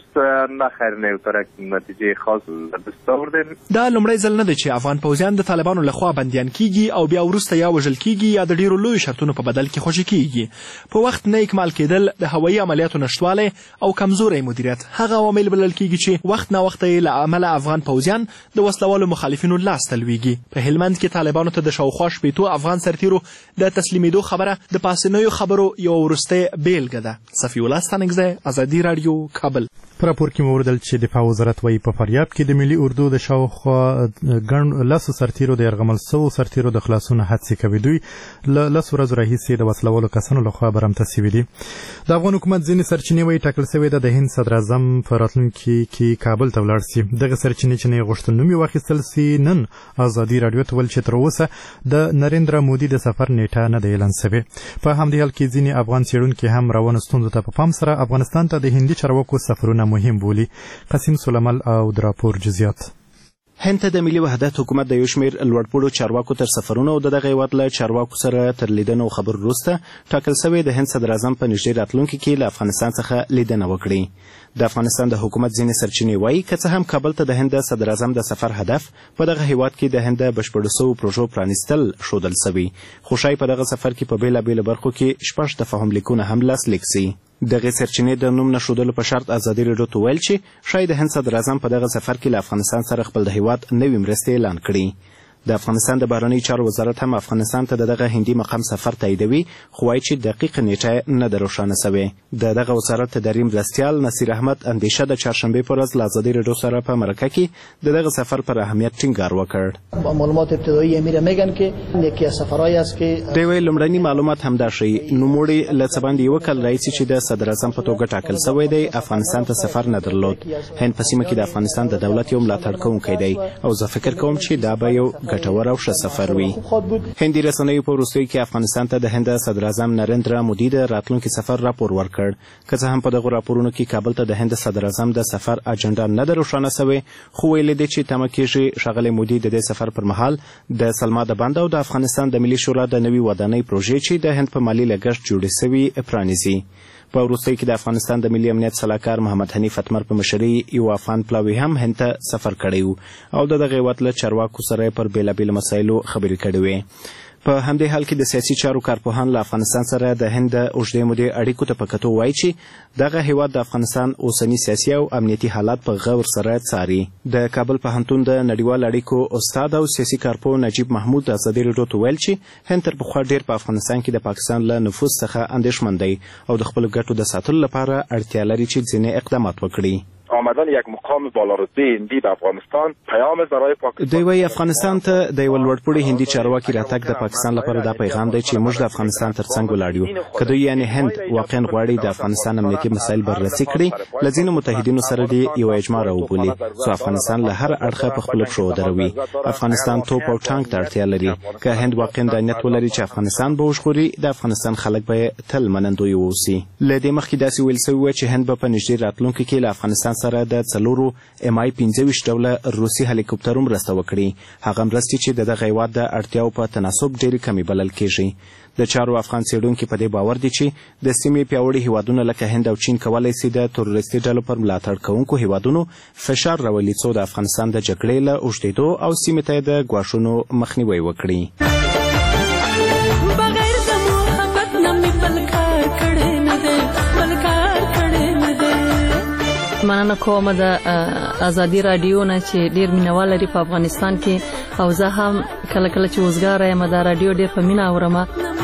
دا لومړی ځل نه دی چې افغان پوځیان د طالبانو لخوا بندیان کیږي او بیا وروسته یا وژل کیږي یا د ډیرو لویو شرطونو په بدل کې خوشي کیږي. په وخت نه اکمال کېدل د هوایي عملیاتو نشتوالی او کمزوری مدیریت هغه عوامل بلل کیږي چې وخت نه وخت یې له امله افغان پوځیان د وسلوالو مخالفینو لاس ته لویږي. په هلمند کې طالبانو ته د شاوخوا شپېتو افغان سرتیرو د تسلیمېدو خبره د پاسنیو خبرو یوه وروستۍ بیلګه ده. صفي الله ستانکزی، ازادي راډیو، کابل. په راپور کې مو اوریدل چې دفاع وزارت وایي په فاریاب کې د ملي اردو د شاوخوا ګڼ لسو سرتیرو د یرغمل سوو سرتیرو د خلاصون هڅې کوي. دوی له لسو ورځو راهیسې د وسلوالو کسانو لخوا برمته سوي دي. د افغان حکومت ځینې سرچینې وایي ټاکل سوې ده د هند صدراعظم په راتلونکي کې کابل ته ولاړ سي. دغه سرچینې چې نه یې غوښتل نوم یې واخیستل سي. نن ازادي راډیو ته ویل چې تر اوسه د نریندرا مودي د سفر نیټه نه ده اعلان سوې. په همدې حال کې ځینې افغان څېړونکي هم روانو ستونزو ته په پام سره افغانستان ته د هندي چارواکو سفرونه مهم بولي. قسیم سلیمل او د راپور جزئیات. هند ته د ملي وحدت حکومت د یو شمېر لوړپوړو چارواکو تر سفرونو او د دغه هېواد له چارواکو سره تر لیدنو خبرو وروسته ټاکل سوی د هند صدراعظم په نږدې راتلونکي کې له افغانستان څخه لیدنه وکړي. د افغانستان د حکومت ځینې سرچینې وایي که څه هم کابل ته د هند د صدراعظم د سفر هدف په دغه هېواد کې د هند د بشپړو سوو پروژو پرانیستل ښودل سوي، خو ښایي په دغه سفر کې په بېلابېلو برخو کې شپږ تفاهم لیکونه هم لاسلیک سي. دغه سرچینې د نوم نښودلو په شرط ازادي راډیو ته ویل چې ښایي د هند صدراعظم په دغه سفر کې له افغانستان سره خپل د هېواد نوې مرستې اعلان کړي. د افغانستان د بهرنیو چارو وزارت هم افغانستان ته د دغه هندي مقام سفر تاییدوي، خو وایي چې دقیقه نیټه نه ده روښانه سوې. د دغه وزارت تداري مرستیال نصیر احمد اندیشه د چهارشنبې په ورځ له ازادي راډیو سره په مرکه کې د دغه سفر پر اهمیت ټینګار وکړ. معلومات ابتدایی امیر میگن که یکی از سفرهایی است که دوی ویل لومړني معلومات همدا ښیي. نوموړي له څه باندې یوه کال راهیسې چې د صدراعظم په توګه ټاکل سوی دی افغانستان ته سفر نه درلود. هند په سیمه کې د افغانستان د دولت یو ملاتړ کوونکی دی او زه فکر کوم چې دا به یو ګټور او ښه سفر وي. هندي رسنیو په وروستیو کې افغانستان ته د هند صدراعظم نریندرا مودي د راتلونکي سفر راپور ورکړ. که څه هم په دغو راپورونو کې کابل ته د هند صدراعظم د سفر اجنډا نه ده روښانه سوې، خو ویلي دی چې تمه کېږي ښاغلی مودي د دې سفر پر مهال د سلما د بند او د افغانستان د ملي شورا د نوي ودانۍ پروژې چې د هند په مالي لګښت جوړې سوي پرانیزي. په وروستیو کې د افغانستان د ملي امنیت سلاکار محمد حنیف اتمر په مشرۍ یو افغان پلاوي هم هند ته سفر کړی و او د دغه هېواد له چارواکو سره پر بېلابېلو مسایلو خبرې کړې وې. په همدې حال کې د سیاسي چارو کارپوهان له افغانستان سره د هند د اوږدې مودې اړیکو ته په کتو وایي چې دغه هیواد د افغانستان اوسني سیاسي او امنیتي حالات په غور سره څاري. د کابل پوهنتون د نړیوال اړیکو استاد او سیاسي کارپوه نجیب محمود ازادي راډیو ته ویل چې هند تر پخوا ډېر په افغانستان کې د پاکستان له نفوذ څخه اندېښمن دی او د خپلو ګټو د ساتلو لپاره اړتیا لري چې ځینې اقدامات وکړي. آمدن یک مقام بالا رتبه هندی به افغانستان پیام برای پاکستان. دوی وايي افغانستان ته د یو لوړپوړي هندي چارواکي راتګ د پاکستان لپاره دا پیغام دی چې موږ د افغانستان ترڅنګ ولاړ یو. که دوی یعنې هند واقعا غواړي د افغانستان امنیتي مسایل بررسي کړي، له ځینو متحدینو سره دې یو اجماع راوبولي څو افغانستان له هر اړخه په خپلو پښو ودروي. افغانستان توپ او ټانک ته اړتیا لري. که هند واقعا د نیت ولري چې افغانستان به وژغوري، د افغانستان خلک به تل منندوی واوسي. له دې مخکې داسې ویل سوي وه چې هند به په نږدې راتلونکي کې له افغانستان سره د څلورو ام آی پنځه ویشت ډوله روسي هلیکوپټرو مرسته وکړي. هغه مرستې چې د دغه هېواد د اړتیاو په تناسب ډېرې کمې بلل کېږي. د چارو افغان څېړونکي په دې باور دي چې د سیمې پیاوړي هیوادونه لکه هند او چین کولی سي د تروریستي ډلو پر ملاتړ کوونکو هیوادونو فشار راولي څو د افغانستان د جګړې له اوږدېدو او سیمې ته د ګواښونو مخنیوی وکړي. مننه کوم د ازادي رادیو نه چې ډیر مینوال لري په افغانستان کې، او زه هم کله کله چې وزګار یم د رادیو ډیر په مینه اورم.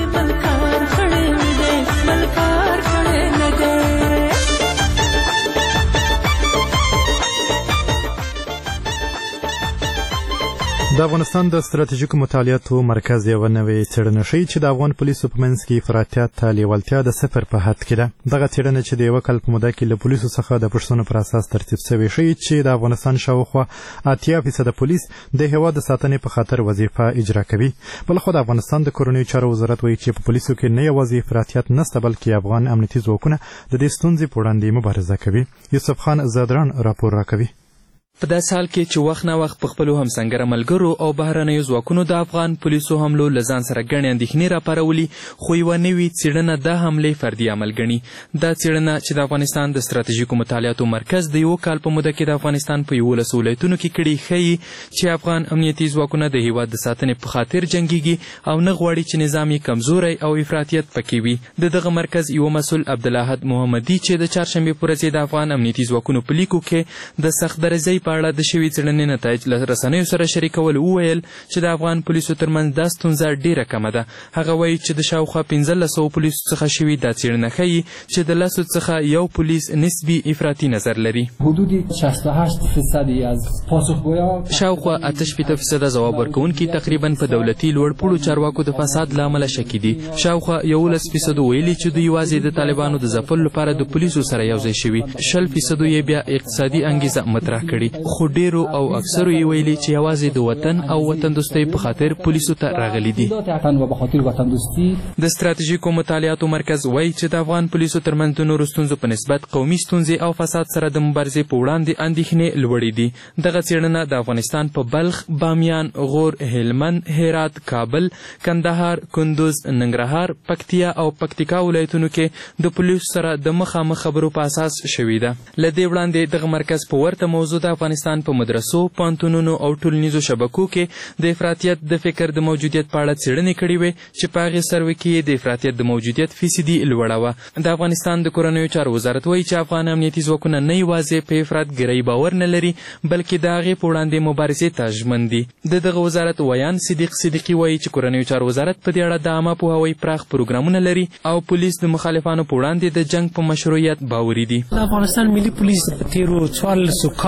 د افغانستان د ستراتیژیکو مطالعاتو مرکز یوه نوې څېړنه ښیي چې د افغان پولیسو په منځ کې افراطیت ته لیوالتیا د صفر په حد کې ده. دغه څېړنه چې د یوه کال په موده کې له پولیسو څخه د پوښتنو پر اساس ترتیب شوې ښیي چې د افغانستان شاوخوا اتیا فیصده پولیس د هېواد د ساتنې په خاطر وظیفه اجرا کوي. بلخوا د افغانستان د کورنیو چارو وزارت وایي چې په پولیسو کې نه یوازې افراطیت نشته بلکې افغان امنیتي ځواکونه د دې ستونزې په وړاندې مبارزه کوي. یوسف خان زادران راپور راکوي. په داسې حال کې چې وخت نه وخت په خپلو همسنګره ملګرو او بهرنیو ځواکونو د افغان پولیسو حملو له ځان سره ګڼې اندېښنې راپارولي، خو یوه نوې څېړنه دا حملې فردي عمل ګڼي. دا څېړنه چې د افغانستان د ستراتیژیکو مطالعاتو مرکز د یو کال په موده کې د افغانستان په یولسو ولایتونو کې کړې ښیي چې افغان امنیتي ځواکونه د هېواد د ساتنې په خاطر جنګیږي او نه غواړي چې نظام یې کمزوری او افراطیت پکې وي. د دغه مرکز یو مسؤل عبدالاحد محمدي چې د چهارشنبې په ورځ د افغان امنیتي ځواکونو په لیکو کې د سخت درزۍ په اړه د شوي څېړنې نتایج له رسنیو سره شریکول وویل چې د افغان پولیسو ترمنځ دا ستونزه ډېره کمه ده. هغه وایي چې د شاوخوا پنځلس سوو پولیسو څخه شوي دا څېړنه ښیي چې د لسو څخه یو پولیس نسبي افراطي نظر لري. حدود شصت و هشت فیصدی از پاسخگویان شاوخوا اته شپېته فیصده ځواب ورکوونکي تقریبا په دولتي لوړپوړو چارواکو د فساد له امله شکي دي. شاوخوا یولس فیصدو ویلي چې دوی یوازې د طالبانو د ځپلو لپاره د پولیسو سره یوځای شوي. شل فیصدو یې بیا اقتصادي انګیزه مطرح کړي، خو ډېرو او اکثرو یې ویلي چې یوازې د وطن او وطن دوستۍ په خاطر پولیسو ته راغلي دي. د ستراتیژیکو مطالعاتو مرکز وایي چې د افغان پولیسو ترمنځ د نورو ستونزو په نسبت قومي ستونزې او فساد سره د مبارزې په وړاندې اندېښنې لوړې دي. دغه څېړنه د افغانستان په بلخ، بامیان، غور، هلمند، هرات، کابل، کندهار، کندوز، ننګرهار، پکتیا او پکتیکا ولایتونو کې د پولیسو سره د مخامخ خبرو په اساس شوې ده. له دې وړاندې دغه مرکز په ورته موضوع د افغانستان په مدرسو، پوهنتونونو او ټولنیزو شبکو کې د افراطیت د فکر د موجودیت په اړه څېړنې کړې وې چې په هغې سروې کې د افراطیت د موجودیت فیصدي لوړه وه. د افغانستان د کورنیو چارو وزارت وایي چې افغان امنیتي ځواکونه نه یوازې په افراطګرۍ باور نه لري بلکې د هغې په وړاندې مبارزې ته ژمن دي. د دغه وزارت ویان صدیق صدیقي وایي چې کورنیو چارو وزارت په دې اړه د عامه پوهاوي پراخ پروګرامونه لري او پولیس د مخالفانو په وړاندې د جنګ په مشروعیت باوري دي. د افغانستان ملي پولیس په تېرو څوارلسو کالو کې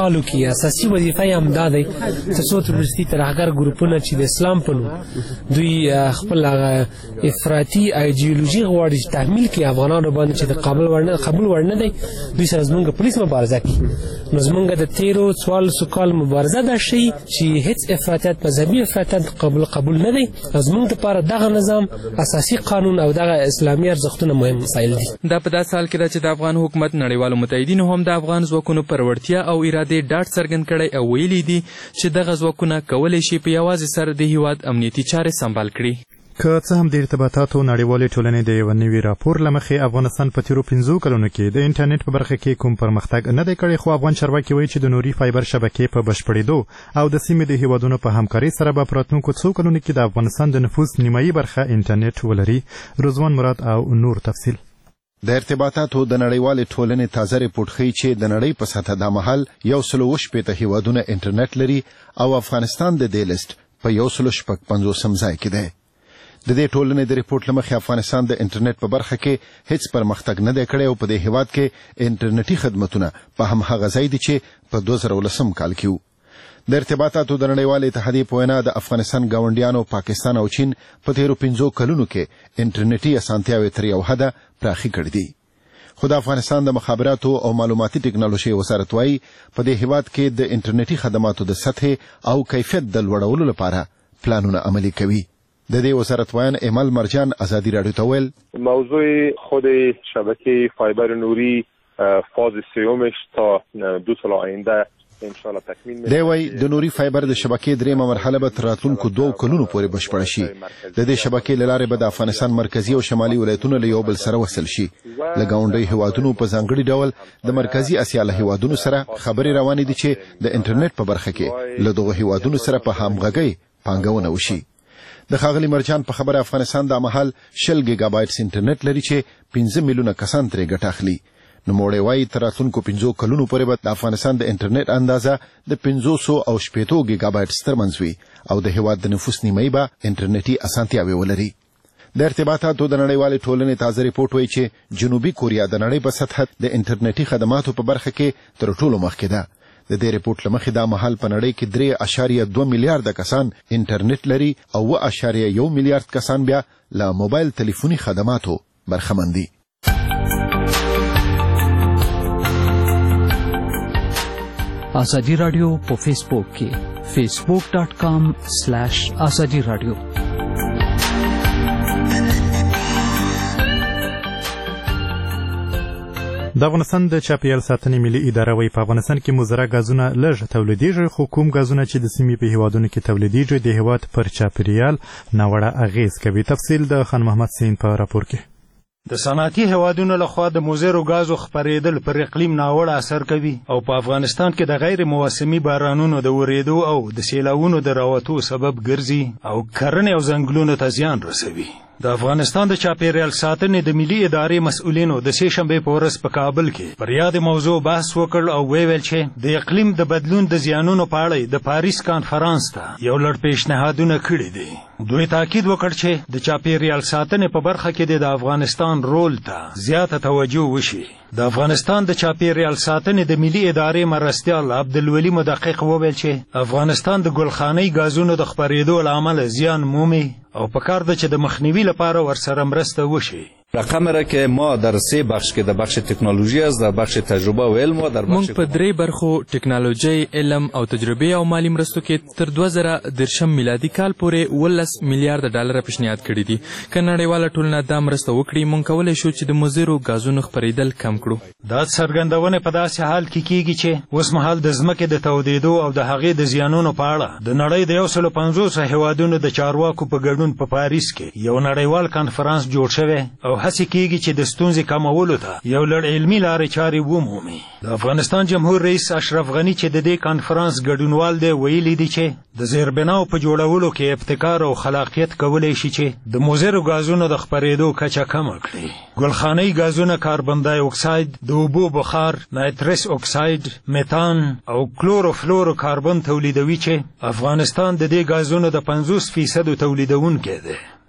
کیږي. اساسي وظیفه یې همدا دی تر څو تروریستي ترهګر ګروپونه چې د اسلام په نوم دوی خپل هغه افراطي ایډیولوژي غواړي چې تحمیل کړي افغانانو باندې چې د قبول ورنه قبول ورنه دی دوی سره زمونږ پولیس مبارزه کوي. نو زمونږ د تیرو څوارلسو کال مبارزه دا شي چې هیڅ افراطیت مذهبي افراطیت قبول قبول نه دی. زمونږ لپاره دغه نظام اساسي قانون او دغه اسلامي ارزښتونه مهم مسایل دي. دا په داسې حال کې ده چې د افغان حکومت نړیوالو متحدینو هم د افغان ځواکونو پر وړتیا او ارادې ډاډ څرګند کړی او ویلي دي چې دغه ځواکونه کولی شي په یوازې سر د هیواد امنیتي چارې سمبال کړي. که څه هم د ارتباطاتو نړیوالې ټولنې د یو نوي راپور له مخې افغانستان په تیرو پنځو کلونو کې د انټرنیټ په برخه کې کوم پرمختګ نه دی کړی، خو افغان چارواکي وایي چې د نوري فایبر شبکې په بشپړېدو او د سیمې د هیوادونو په همکارۍ سره به په راتلونکو څو کلونو کې د افغانستان د نفوس نیمایي برخه انټرنیټ ولري. رضوان مراد او نور تفصیل. د ارتباطاتو د نړیوالې ټولنې تازه ریپورټ ښیي چې د نړۍ په سطحه دا مهال یو سل او شپېته هیوادونه انټرنیټ لري او افغانستان د دې لیست په یو سل شپږ پنځوسم ځای کې دی. د دې ټولنې د ریپورټ له مخې افغانستان د انټرنیټ په برخه کې هیڅ پرمختګ نه دی کړی او په دې هیواد کې انټرنیټي خدمتونه په همهغه ځای دي چې په دوه زره ولسم کال کې وو. د ارتباطاتو د نړیوالې اتحادیې په وینا د افغانستان ګاونډیانو پاکستان او چین په تیرو پنځو کلونو کې انټرنیټي اسانتیاوې تر یو حده پراخې کړې دي. خو د افغانستان د مخابراتو او معلوماتي ټکنالوژۍ وزارت وایي په دې هیواد کې د انټرنیټي خدماتو د سطحې او کیفیت د لوړولو لپاره پلانونه عملي کوي. د دې وزارت وایان ایمل مرجان ازادي رادیو ته ویل موضوع خود شبکه فایبر نوری فاز سیومش تا دو سال آینده انشاءالله تکمیل میشه. دی وایي د نوري فایبر د شبکې دریمه مرحله به تر راتلونکو دوو کلونو پورې بشپړه شي. د دې شبکې له لارې به د افغانستان مرکزي او شمالي ولایتونه له یو بل سره وصل شي. له ګاونډیو هیوادونو په ځانګړي ډول د مرکزي اسیا له هیوادونو سره خبرې روانې دي چې د انټرنیټ په برخه کې له دغو هیوادونو سره په همغږۍ پانګونه وشي. د ښاغلي مرجان په خبره افغانستان دا مهال شل ګیګا بایټس انټرنیټ لري چې پنځه میلیونه کسان ترې ګټه اخلي. نوموړی وایي تر راتلونکو پنځو کلونو پورې به د افغانستان د انټرنیټ اندازه د پنځو سوو او شپېتو ګیګا بایټس ترمنځ وي او د هیواد د نفوس نیمایي به انټرنیټي اسانتیاوې ولري. د ارتباطاتو د نړیوالې ټولنې تازه ریپورټ وایي چې جنوبي کوریا د نړۍ په سطحه د انټرنیټي خدماتو په برخه کې تر ټولو مخکې ده. د دې ریپورټ له مخې دا مهال په نړۍ کې درې اعشاریه دوه میلیارده کسان انټرنیټ لري او اوه اعشاریه یو میلیارد کسان بیا له موبایل تلیفوني خدماتو برخمن دي. ازادي رادیو په فیسبوک کې facebook dot com slash azadi radio. د افغانستان د چاپیریال ساتنې ملي اداره وایي په افغانستان کې مضره غازونه لږ تولیدېږي، خو کوم غازونه چې د سیمې په هیوادونو کې تولیدېږي د هیواد پر چاپیریال ناوړه اغیز کوي. تفصیل د خان محمد سین په راپور کې. د صنعتي هیوادونو لخوا د مضرو غازو خپرېدل پر اقلیم ناوړه اثر کوي او په افغانستان کې د غیر موسمي بارانونو د ورېدو او د سیلاوونو د راوتو سبب ګرځي او کرنې او ځنګلونو ته زیان رسوي. د افغانستان د چاپیریال ساتنې د ملي ادارې مسؤلینو د سې شنبې په ورځ په کابل کې پر یادې موضوع بحث وکړ او ویل چې د اقلیم د بدلون د زیانونو په اړه د پاریس کانفرانس ته یو لړ پیشنهادونه کړي دي. دوی تاکید وکړ چې د چاپیریال ساتنې په برخه کې د افغانستان رول ته زیاته توجه وشي. د افغانستان د چاپیریال ساتنې د ملي ادارې مرستیال عبدالولي مدقق وویل چې افغانستان د ګلخانۍ غازونو د خپرېدو له امله زیان مومي او پکار ده چې د مخنیوي لپاره ورسره مرسته وشي. رقم را که ما در سه بخش که در بخش تکنولوژی است، در بخش تجربه و علم و در بخش موږ په درې برخو ټکنالوژي، علم او تجربه او مالی مرستو کې تر دوه زره درشم میلادي کال پورې ولس میلیارډ ډالر پیشنهاد کړي دي. که نړیواله ټولنه دا مرسته وکړي موږ کولی شو چې د مضرو غازونو خپرېدل کم کړو. دا څرګندونه په داسې حال کې کیږي چې اوس مهال د ځمکې د تودېدو او د هغې د زیانونو په اړه د نړۍ د یو سل پنځوس هیوادونو د چارواکو په ګډون په پاریس کې یو نړیوال کانفرانس جوړ شوی او هڅې کیږي چې د ستونزې کمولو ته یو لړ علمي لارې چارې ومومي. د افغانستان جمهور رئیس اشرف غني چې د دې کانفرانس ګډونوال دی ویلي دي چې د زیربناو په جوړولو کې ابتکار او خلاقیت کولی شي چې د مضرو غازونو د خپرېدو کچه کمه کړي. ګلخانۍ غازونه کاربن دای اکساید، د اوبو بخار، نایترس اکساید، میتان او کلوروفلورو کاربن تولیدوي چې افغانستان د دې غازونو د پنځوس فیصد تولیدونکی دی.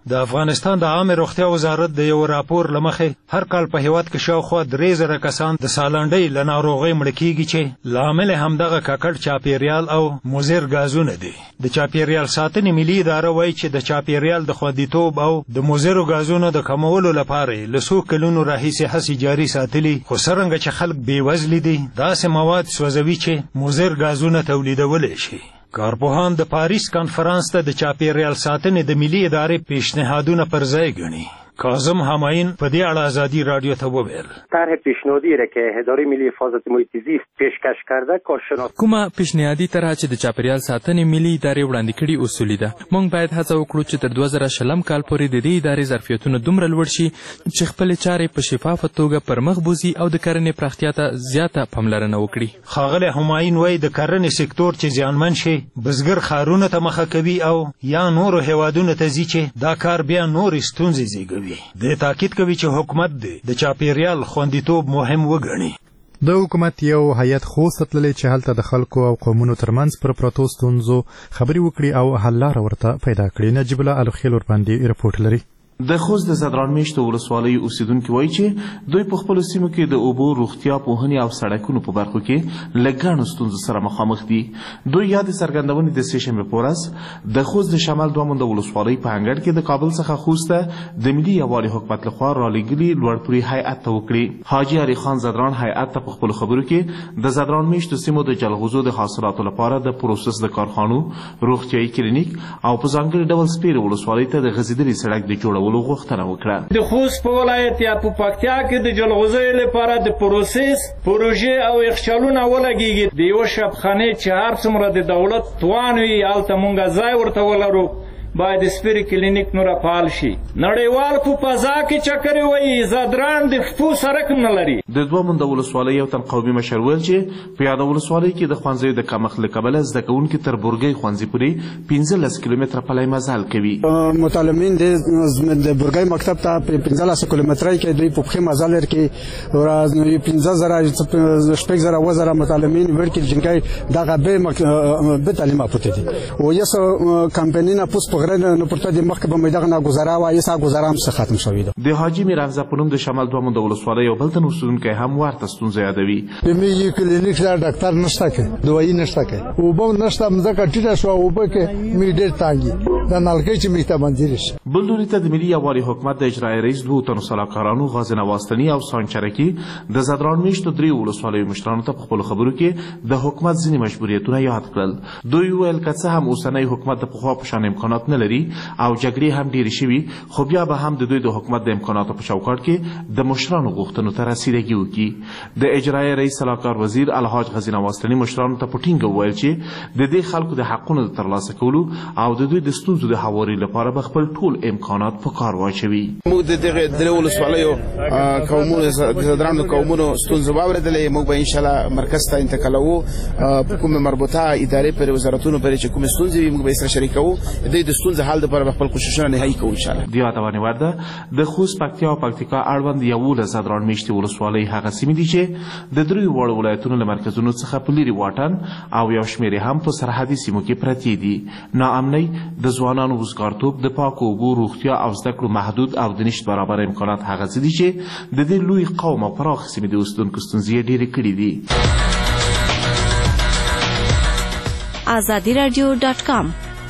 د افغانستان د عامه روغتیا وزارت د یو راپور له مخې هر کال په هیواد کې شاوخوا درې زره کسان د سالنډۍ له ناروغۍ مړه کېږي چې لامل همدغه ککړ چاپیریال او مضر غازونه دي. د چاپیریال ساتنې ملي اداره وایي چې د چاپیریال د خوندیتوب او د مضرو غازونو د کمولو لپاره له څو کلونو راهیسې هڅې جاري ساتلي، خو څرنګه چې خلک بېوزلي دي داسې مواد سوځوي چې مضر غازونه تولیدولی شي. کارپوهان د پاریس کانفرانس ته د چاپیریال ساتنې د ملي ادارې پیشنهادونه پر ځای ګڼي. کاظم همایون په دې اړه آزادی رادیو ته وویل: طرح پیشنهادی را که اداره ملی حفاظت محیط زیست پیشکش کرده کارشناس کومه پیشنهادي طرح چې د چاپیریال ساتنې ملي ادارې وړاندې کړي اصولي ده. موږ باید هڅه وکړو چې تر دوه زره شلم کال پورې د دې ادارې ظرفیتونه دومره لوړ شي چې خپلې چارې په شفافه توګه پر مخ بوځي او د کرنې پراختیا ته زیاته پاملرنه وکړي. ښاغلی همایون وایي د کرنې سکتور چې زیانمن شي بزګر ښارونو ته مخه کوي او یا نورو هیوادونو ته ځي چې دا کار بیا نورې ستونزې زیږوي. د تاکید کوي چې حکومت دی د چاپیریال خوندیتوب مهم وګڼي. د حکومت یو هیئت خوست تللی چې هلته د خلکو او قومونو ترمنځ پر پرتو ستونزو خبرې وکړي او حل لاره ورته پیدا کړي. نجیب الله الخیل ورباندې رپورټ لري. د خوست د زدران میشتو ولسوالۍ اوسیدونکي وایي چې دوی په خپلو سیمو کې د اوبو، روغتیا، پوهنې او سړکونو په برخو کې له ګڼو ستونزو سره مخامخ دي. دوی یادې څرګندونې د سې شنبې په ورځ د خوست د شمال دوه مونده ولسوالۍ په انګړ کې د کابل څخه خوست ته د ملي یووالي حکومت لخوا رالېږلي لوړپوړي هیئت ته وکړي. حاجي علي خان زدران هیئت ته په خپلو خبرو کې د زدران میشتو سیمو د جلغوزو د حاصلاتو لپاره د پروسس د کارخانو، روغتیایي کلینیک او په ځانګړي ډول سپیرې ولسوالۍ ته د غځېدلي سړک د جوړولو غوښتنه وکړه. د خوست په ولایت یا په پکتیا کې د جلغوزیو لپاره د پروسس پروژې او یخچالونه ولګېږي. د یوه شبخانې چې هر څومره د دولت توان وي هلته مونږ ځای ورته ولرو، باید سپیرې کلینیک نوره فعال شي. نړیوال په فضا کې چکرې وایي زدران د شپو سړک نه لري. د دوه مونده ولسوالۍ یو تن قومي مشر ویل چې په یاده ولسوالۍ کې د ښوونځیو د کمښت له کبله زده کوونکي تر بورګۍ ښوونځي پورې پنځلس کیلومتره پلی مزل کوي. متعلمین د بورګۍ مکتب ته په پنځلس کیلومترۍ کې دوی په پښې مزل لري کې پنځه زره شپږ زره اوه زره متعلمین ورکې جنګۍ دغه به تعلیم پروتې دي او یسو کمپنینا پوس نو پرته د مخکې به مې دغه ناګزاره وه یسا ګزاره هم څه ختم شوې ده. د حاجي میر حمزه په نوم د شمال دوه مونده ولسوالۍ یو بل تن اوسېدونکی هم ورته ستونزه یادوي. د مې کلینیک سره ډاکټر نشته کې دوایي نشته کې اوبه نشته مځکه ټیټه شوه اوبه کې مې ډېر تانګي د نلکۍ چې مې ته منځرې شي. بل لوري ته د ملي یووالي حکومت د اجرایي رئیس دوو تنو سلاکارانو غازي نواستني او سانچرکي د زدران میشتو درې ولسوالیو مشرانو ته په خپلو خبرو کې د حکومت ځینې مجبوریتونه یاد کړل. دوی وویل که څه هم اوسنی حکومت د پخوا په شان امکانات نه لري او جګړې هم ډېرې شوي، خو بیا به هم د دوی د حکومت د امکاناتو په چوکاټ کې د مشرانو غوښتنو ته رسیدګي وکړي. د اجرایي رئیس سلاکار وزیر الحاج غازي نواستني مشرانو ته په ټینګه وویل چې د دې خلکو د حقونو د ترلاسه کولو او د دوی د ستونزو د هواري لپاره به خپل ټول امکانات په کار واچوي. موږ د دغه درې ولسوالیو قومونو د زدرانو قومونو ستونزې واورېدلې. موږ به انشاءالله مرکز ته انتقالوو، په کومې مربوطه ادارې پورې وزارتونو پورې چې کومې ستونزې وي موږ به یې سره شریکوو. د دوی د ستونزې حل لپاره خپل کوششونه نهایي کوو انشاءالله. د یادونې وړ ده د خوست، پکتیا او پکتیکا اړوند یولس زدران میشتې ولسوالۍ هغه سیمې دي چې د دریو واړو ولایتونو له مرکزونو څخه په لرې واټن او یو شمېر هم په سرحدي سیمو کې پرتې دي. ناامنۍ، د ځوانانو وزګارتوب، د پاکو اوبو، روغتیا او زده کړو محدود او د نشت برابر امکانات هغه څه دي چې د دې لوی قوم او پراخ سیمې د اوسېدونکو ستونزې یې ډېرې کړي دي. آزادی رادیو ډاټ کام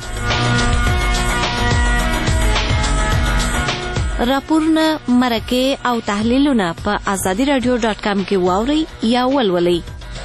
راپورونه، مرکې او تحلیلونه په آزادی رادیو ډاټ کام کې واورئ یا ولولئ.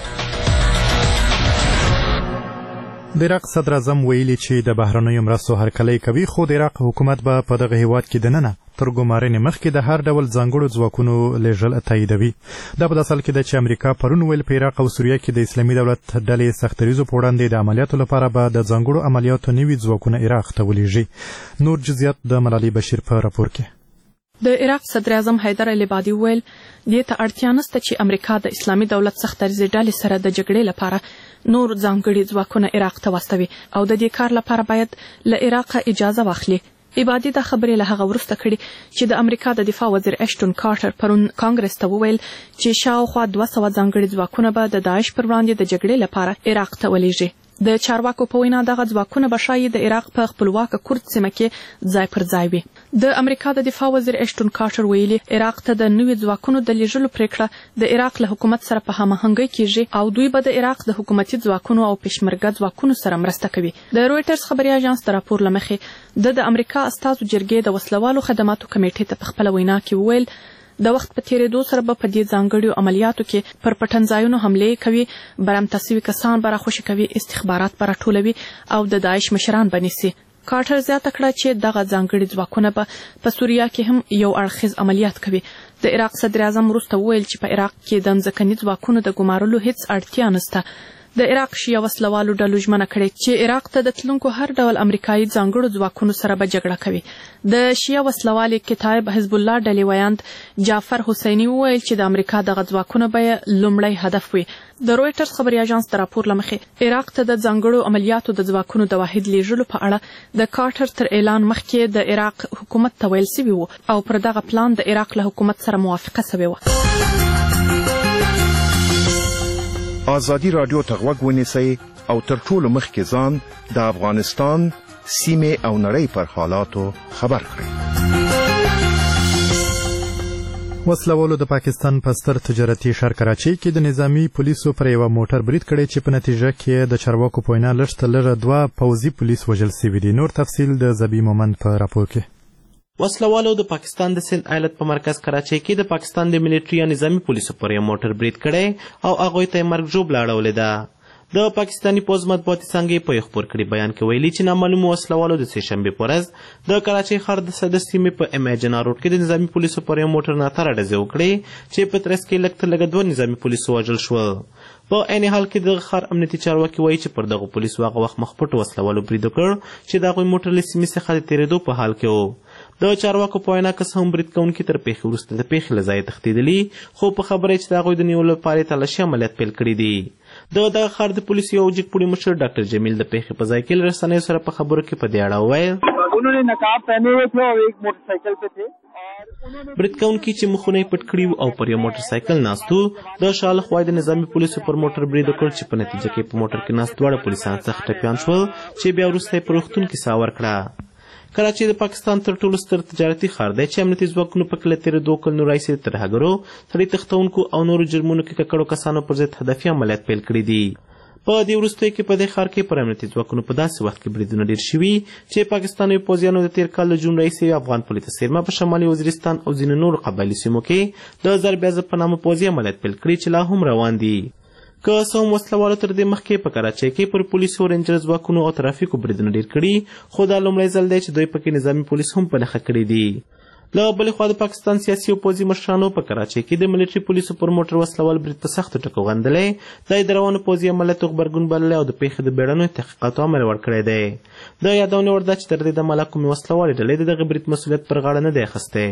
د عراق صدر اعظم ویلي چې د بهرنیو مرستو هرکلی کوي، خو د عراق حکومت به په دغه هیواد کې دننه تر ګمارنې مخکې د هر ډول ځانګړو ځواکونو لیږل تاییدوي. دا په داسې حال کې ده چې امریکا پرون ویل په عراق او سوریه کې د اسلامي دولت ډلې سختدریځو په وړاندې د عملیاتو لپاره به د ځانګړو عملیاتو نوي ځواکونه عراق ته ولیږي. نور جزئیات د ملالۍ بشیر په راپور کې. د عراق صدر اعظم حیدر العبادي ویل دې ته اړتیا نشته چې امریکا د اسلامي دولت سختدریځې ډلې سره د جګړې لپاره نور ځانګړي ځواکونه عراق ته واستوي او د دې کار لپاره باید له عراقه اجازه واخلي. عبادي دا خبرې له هغه وروسته کړي چې د امریکا د دفاع وزیر اشټون کارټر پرون کانګرس ته وویل چې شاوخوا دوه سوه ځانګړي ځواکونه به د داعش پر وړاندې د جګړې لپاره عراق ته ولېږي. د چارواکو په وینا دغه ځواکونه به ښایي د عراق په خپلواکه کورد سیمه کې ځای پر ځای وي. د امریکا د دفاع وزیر اشټون کارټر ویلي عراق ته د نوي ځواکونو د لیږلو پریکړه د عراق له حکومت سره په هماهنګۍ کیږي او دوی به د عراق د حکومتي ځواکونو او پېشمرګه ځواکونو سره مرسته کوي. د رویټرز خبري اژانس د راپور له مخې د د امریکا استازو جرګې د وسلوالو خدماتو کمیټې ته په خپله وینا کې وویل د وخت په تیریدو سره به په دې ځانګړیو عملیاتو کې پر پټنځایونو حملې کوي، برمته سوي کسان به راخوشي کوي، استخبارات به راټولوي او د داعش مشران به نیسي. کارټر زیاته کړه چې دغه ځانګړي ځواکونه به په سوریه کې هم یو اړخیز عملیات کوي. د عراق صدر اعظم وروسته وویل چې په عراق کې د ځمکني ځواکونو د ګمارلو هیڅ اړتیا نشته. د عراق شیعه وسلوالو ډلو ژمنه کړې چې عراق ته د تلونکو هر ډول امریکایي ځانګړو ځواکونو سره به جګړه کوي. د شیعه وسلوالې کتایب حزب الله ډلې ویاند جعفر حسیني وویل چې د امریکا دغه ځواکونه به لومړی هدف وي. د رویټرز خبري اژانس د راپور له مخې عراق ته د ځانګړو عملیاتو د ځواکونو د واحد لیږلو په اړه د کارټر تر اعلان مخکې د عراق حکومت ته ویل سوي وو او پر دغه پلان د عراق له حکومت سره موافقه سوې وه. آزادی رادیو ته غوږ ونیسئ او تر ټولو مخکې ځان د افغانستان سیمې او نړۍ پر حالاتو خبر کړئ. وسلوالو د پاکستان په ستر تجارتي ښار کراچۍ کې د نظامی پولیسو پر یوه موټر برید کړی چې په نتیجه کې د چارواکو په وینا لږ تر لږه دوه پوځي پولیس وژل سوي دي. نور تفصیل د زبی مومند په راپور کې. وسلوالو د پاکستان د سند ایالت په مرکز کراچۍ کې د پاکستان د ملټري یا نظامی پولیسو پر یو موټر برید کړی او هغوی ته یې مرګ ژوبله اړولې ده. د پاکستاني پوځ مطبوعاتي څانګې په یو خپور کړي بیان کې ویلي چې نامعلومو وسلوالو د سې شنبې په ورځ د کراچۍ ښار د صدر سیمې په ام ای جنا روډ کې د نظامی پولیسو پر یو موټر ناتاره ډزې وکړې چې په ترڅ کې لږ تر لږه دوه نظامی پولیسو وژل شول. په عین حال کې دغه ښار امنیتي چارواکي وایي چې پر دغو پولیسو هغه وخت مخ پټو وسلوالو برید وکړ چې د هغوی موټر له سیمې څخه د تېرېدو په حال کې و. د چارواکو په وینا که څه هم برید کوونکي تر پیښې وروسته د پیښې له ځایه تښتېدلي، خو په خبره چې د هغوی د نیولو لپاره یې تلاشي عملیات پیل کړي دي. د دغه ښار د پولیسو یو جګپوړي مشر ډاکټر جمیل د پیښې په ځای کې له رسنیو سره په خبرو کې په دې اړه وویل برید کوونکي چې مخونه یې پټ کړي او پر یو موټر سایکل ناست وو د شا له خوا د نظامي پولیسو پر موټر برید وکړ چې په نتیجه کې په موټر کې ناست دواړه پولیسان څخه ټپیان شول چې بیا وروسته یې په روغتون کې ساه ورکړه. کراچۍ د پاکستان تر ټولو ستر تجارتي ښار دی چې امنیتي ځواکونو په کې له تېرېدو کلونو راهیسې د ترهګرو، سړي تښتونکو او نورو جرمونو کې ککړو کسانو پر ضد هدفي عملیات پیل کړي دي. په دې وروستیو کې په دې ښار کې پر امنیتي ځواکونو په داسې وخت کې بریدونه ډېر شوي چې پاکستاني پوځیانو د تېر کال له جون راهیسې افغان پولي ته څیرمه په شمالي وزیرستان او ځینو نورو قبایلي سیمو کې د ضرب عضب په نامه پوځي عملیات پیل کړي چې لا هم روان دي. که څه هم وسلوالو تر دې مخکې په کراچۍ کې پر پولیسو، رینجر ځواکونو او ترافیکو بریدونه ډېر کړي، خو دا لومړی ځل دی چې دوی پکې نظامي پولیس هم په نښه کړي دي. له بلې خوا د پاکستان سیاسي او پوځي مشرانو په کراچۍ کې د ملټري پولیسو پر موټر وسلوال برید په سختو ټکو غندلی دی، د روانو پوځي عملیاتو غبرګون بللی او د پیښې د بیړنیو تحقیقاتو امر ورکړی دی. د یادونې وړ ده چې تر دې دمه لا کومې وسلوالې ډلې د دغه برید مسؤلیت پر غاړه نه دی اخیستی.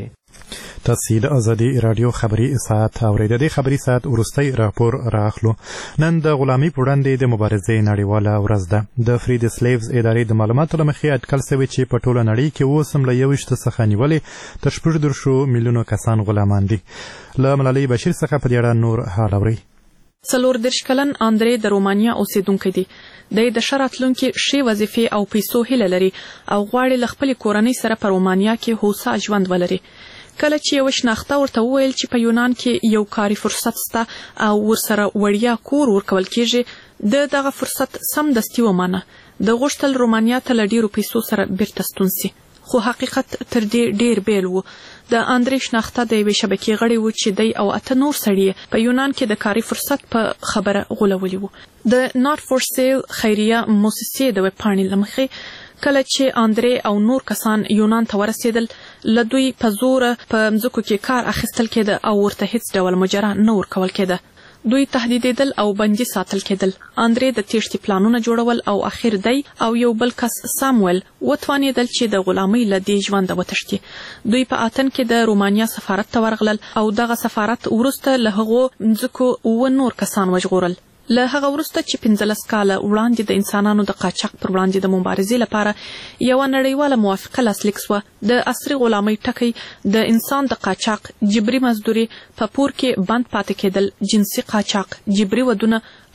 تاسې د ازادي راډیو خبري ساعت اورئ. د دې خبري ساعت وروستی راپور رااخلو. نن د غلامۍ پر وړاندې د مبارزې نړیواله ورځ ده. د فري د سلیوز ادارې د معلوماتو له مخې اټکل سوی چې په ټوله نړۍ کې اوس هم له یوویشتو څخه نیولې تر شپږ دېرشو میلیونو کسان غلامان دي. له ملالۍ بشیر څخه په دې اړه نور حال اورئ. څلور دېرش کلن اندرې د رومانیا اوسېدونکی دی. دی د ښه راتلونکي ښې وظیفې او پیسو هیله لري او غواړي له خپلې کورنۍ سره په رومانیا کې هوسا ژوند ولري. کله چې یوه شناخته ورته وویل چې په یونان کې یو کاري فرصت شته او ورسره وړیا کور ورکول کیږي، د دغه فرصت سمدستي ومانه. د غوښتل رومانیا ته له ډېرو پیسو سره بیرته ستون سي، خو حقیقت تر دې ډېر بیل و. د اندرې شناخته د یوې شبکې غړی و چې دی او اته نور سړي په یونان کې د کاري فرصت په خبره غولولي وو. د ناٹ فور سیل خیریه موسسې د ویبپاڼې له مخې کله چې اندرې او نور کسان یونان ته ورسېدل، له دوی په زوره په مځکو کې کار اخیستل کېده او ورته هیڅ ډول مجره نه ورکول کېده. دوی تهدیدېدل او بندي ساتل کېدل. اندرې د تېښتې پلانونه جوړول او اخر دی او یو بل کس سامویل وتوانېدل چې د غلامۍ له دې ژونده وتښتي. دوی په اتن کې د رومانیا سفارت ته ورغلل او دغه سفارت وروسته له هغو مځکو اووه نور کسان وژغورل. له هغه وروسته چې پنځلس کاله وړاندې د انسانانو د قاچاق پر وړاندې د مبارزې لپاره یوه نړیواله موافقه لاسلیک سوه، د عصري غلامۍ ټکی د انسان د قاچاق، جبري مزدوري، په پور کې بند پاتې کېدل، جنسي قاچاق، جبري ودونه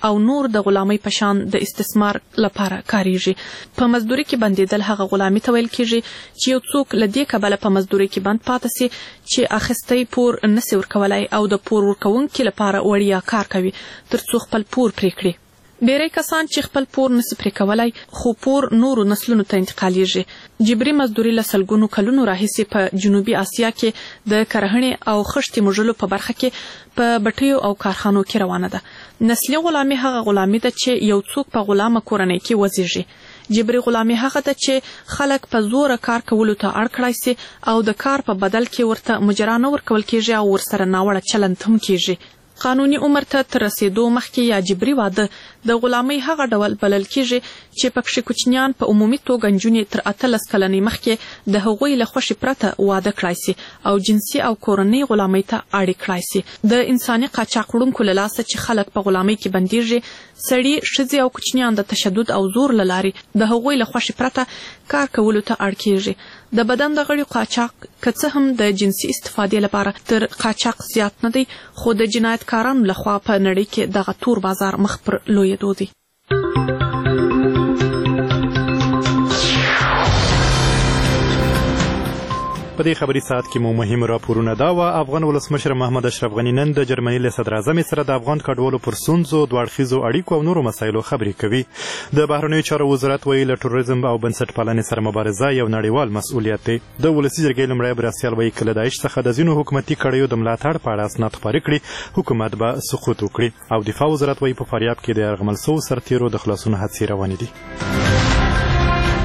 او نور د غلامۍ په شان د استثمار لپاره کاریږي. په مزدوري کې بندیدل هغه غلامي ته ویل کیږي چې یو څوک له دې کبله په مزدوري کې بند پاتې سي چې اخیستی پور نسي ورکولای او د پور ورکوونکي لپاره وړیا کار کوي تر څو خپل پور پرې کړي. ډیری کسان چې خپل پور نسي پرې کولای خو پور نورو نسلونو ته انتقالیږي. جبري مزدوري له سلګونو کلونو راهیسې په جنوبي اسیا کې د کرهڼې او خښتې موږلو په برخه کې په بټیو او کارخانو کې روانه ده. نسلي غلامي هغه غلامي ده چې یو څوک په غلامه کورنۍ کې وزیږي. جبري غلامي هغه ده چې خلک په زوره کار کولو ته اړ کړای سي او د کار په بدل کې ورته مجرا نه ورکول کیږي او ورسره ناوړه چلند هم کیږي. قانوني عمر ته تر رسیدو مخکې یا جبري واده د غلامۍ هغه ډول بلل کیږي چې پکښې کوچنیان په عمومي توګه نجونې تر اتلس کلنۍ مخکې د هغوی له خوښې پرته واده کړای سي او جنسي او کورنۍ غلامۍ ته اړې کړای سي. د انساني قاچاق وړونکو له لاسه چې خلک په غلامۍ کې بندیږي سړي ښځې او کوچنیان د تشدد او زور له لارې د هغوی له خوښې پرته کار کولو ته اړ کیږي. د بدن د غړي قاچاق که څه هم د جنسي استفادې لپاره تر قاچاق زیات نه دی خو د جنایتکارانو لخوا په نړۍ کې دغه تور بازار مخ پر لویېدو دی. په دې خبري ساعت کې مو مهم راپورونه دا وه. افغان ولسمشر محمد اشرف غني نن د جرمني له صدراعظم سره د افغان کډوالو پر ستونزو دوه اړخیزو اړیکو او نورو مسایلو خبرې کوي. د بهرنیو چارو وزارت وایي له تروریزم او بنسټپالنې سره مبارزه یو نړیوال مسؤلیت دی. د ولسي جرګې لومړی مرستیال وایي که له داعش څخه د ځینو حکومتي کړیو د ملاتړ په اړه اسناد خپاره کړي حکومت به سقوط وکړي. او دفاع وزارت وایي په فاریاب کې د یرغمل سوو سرتیرو د خلاصون هڅې روانې دي.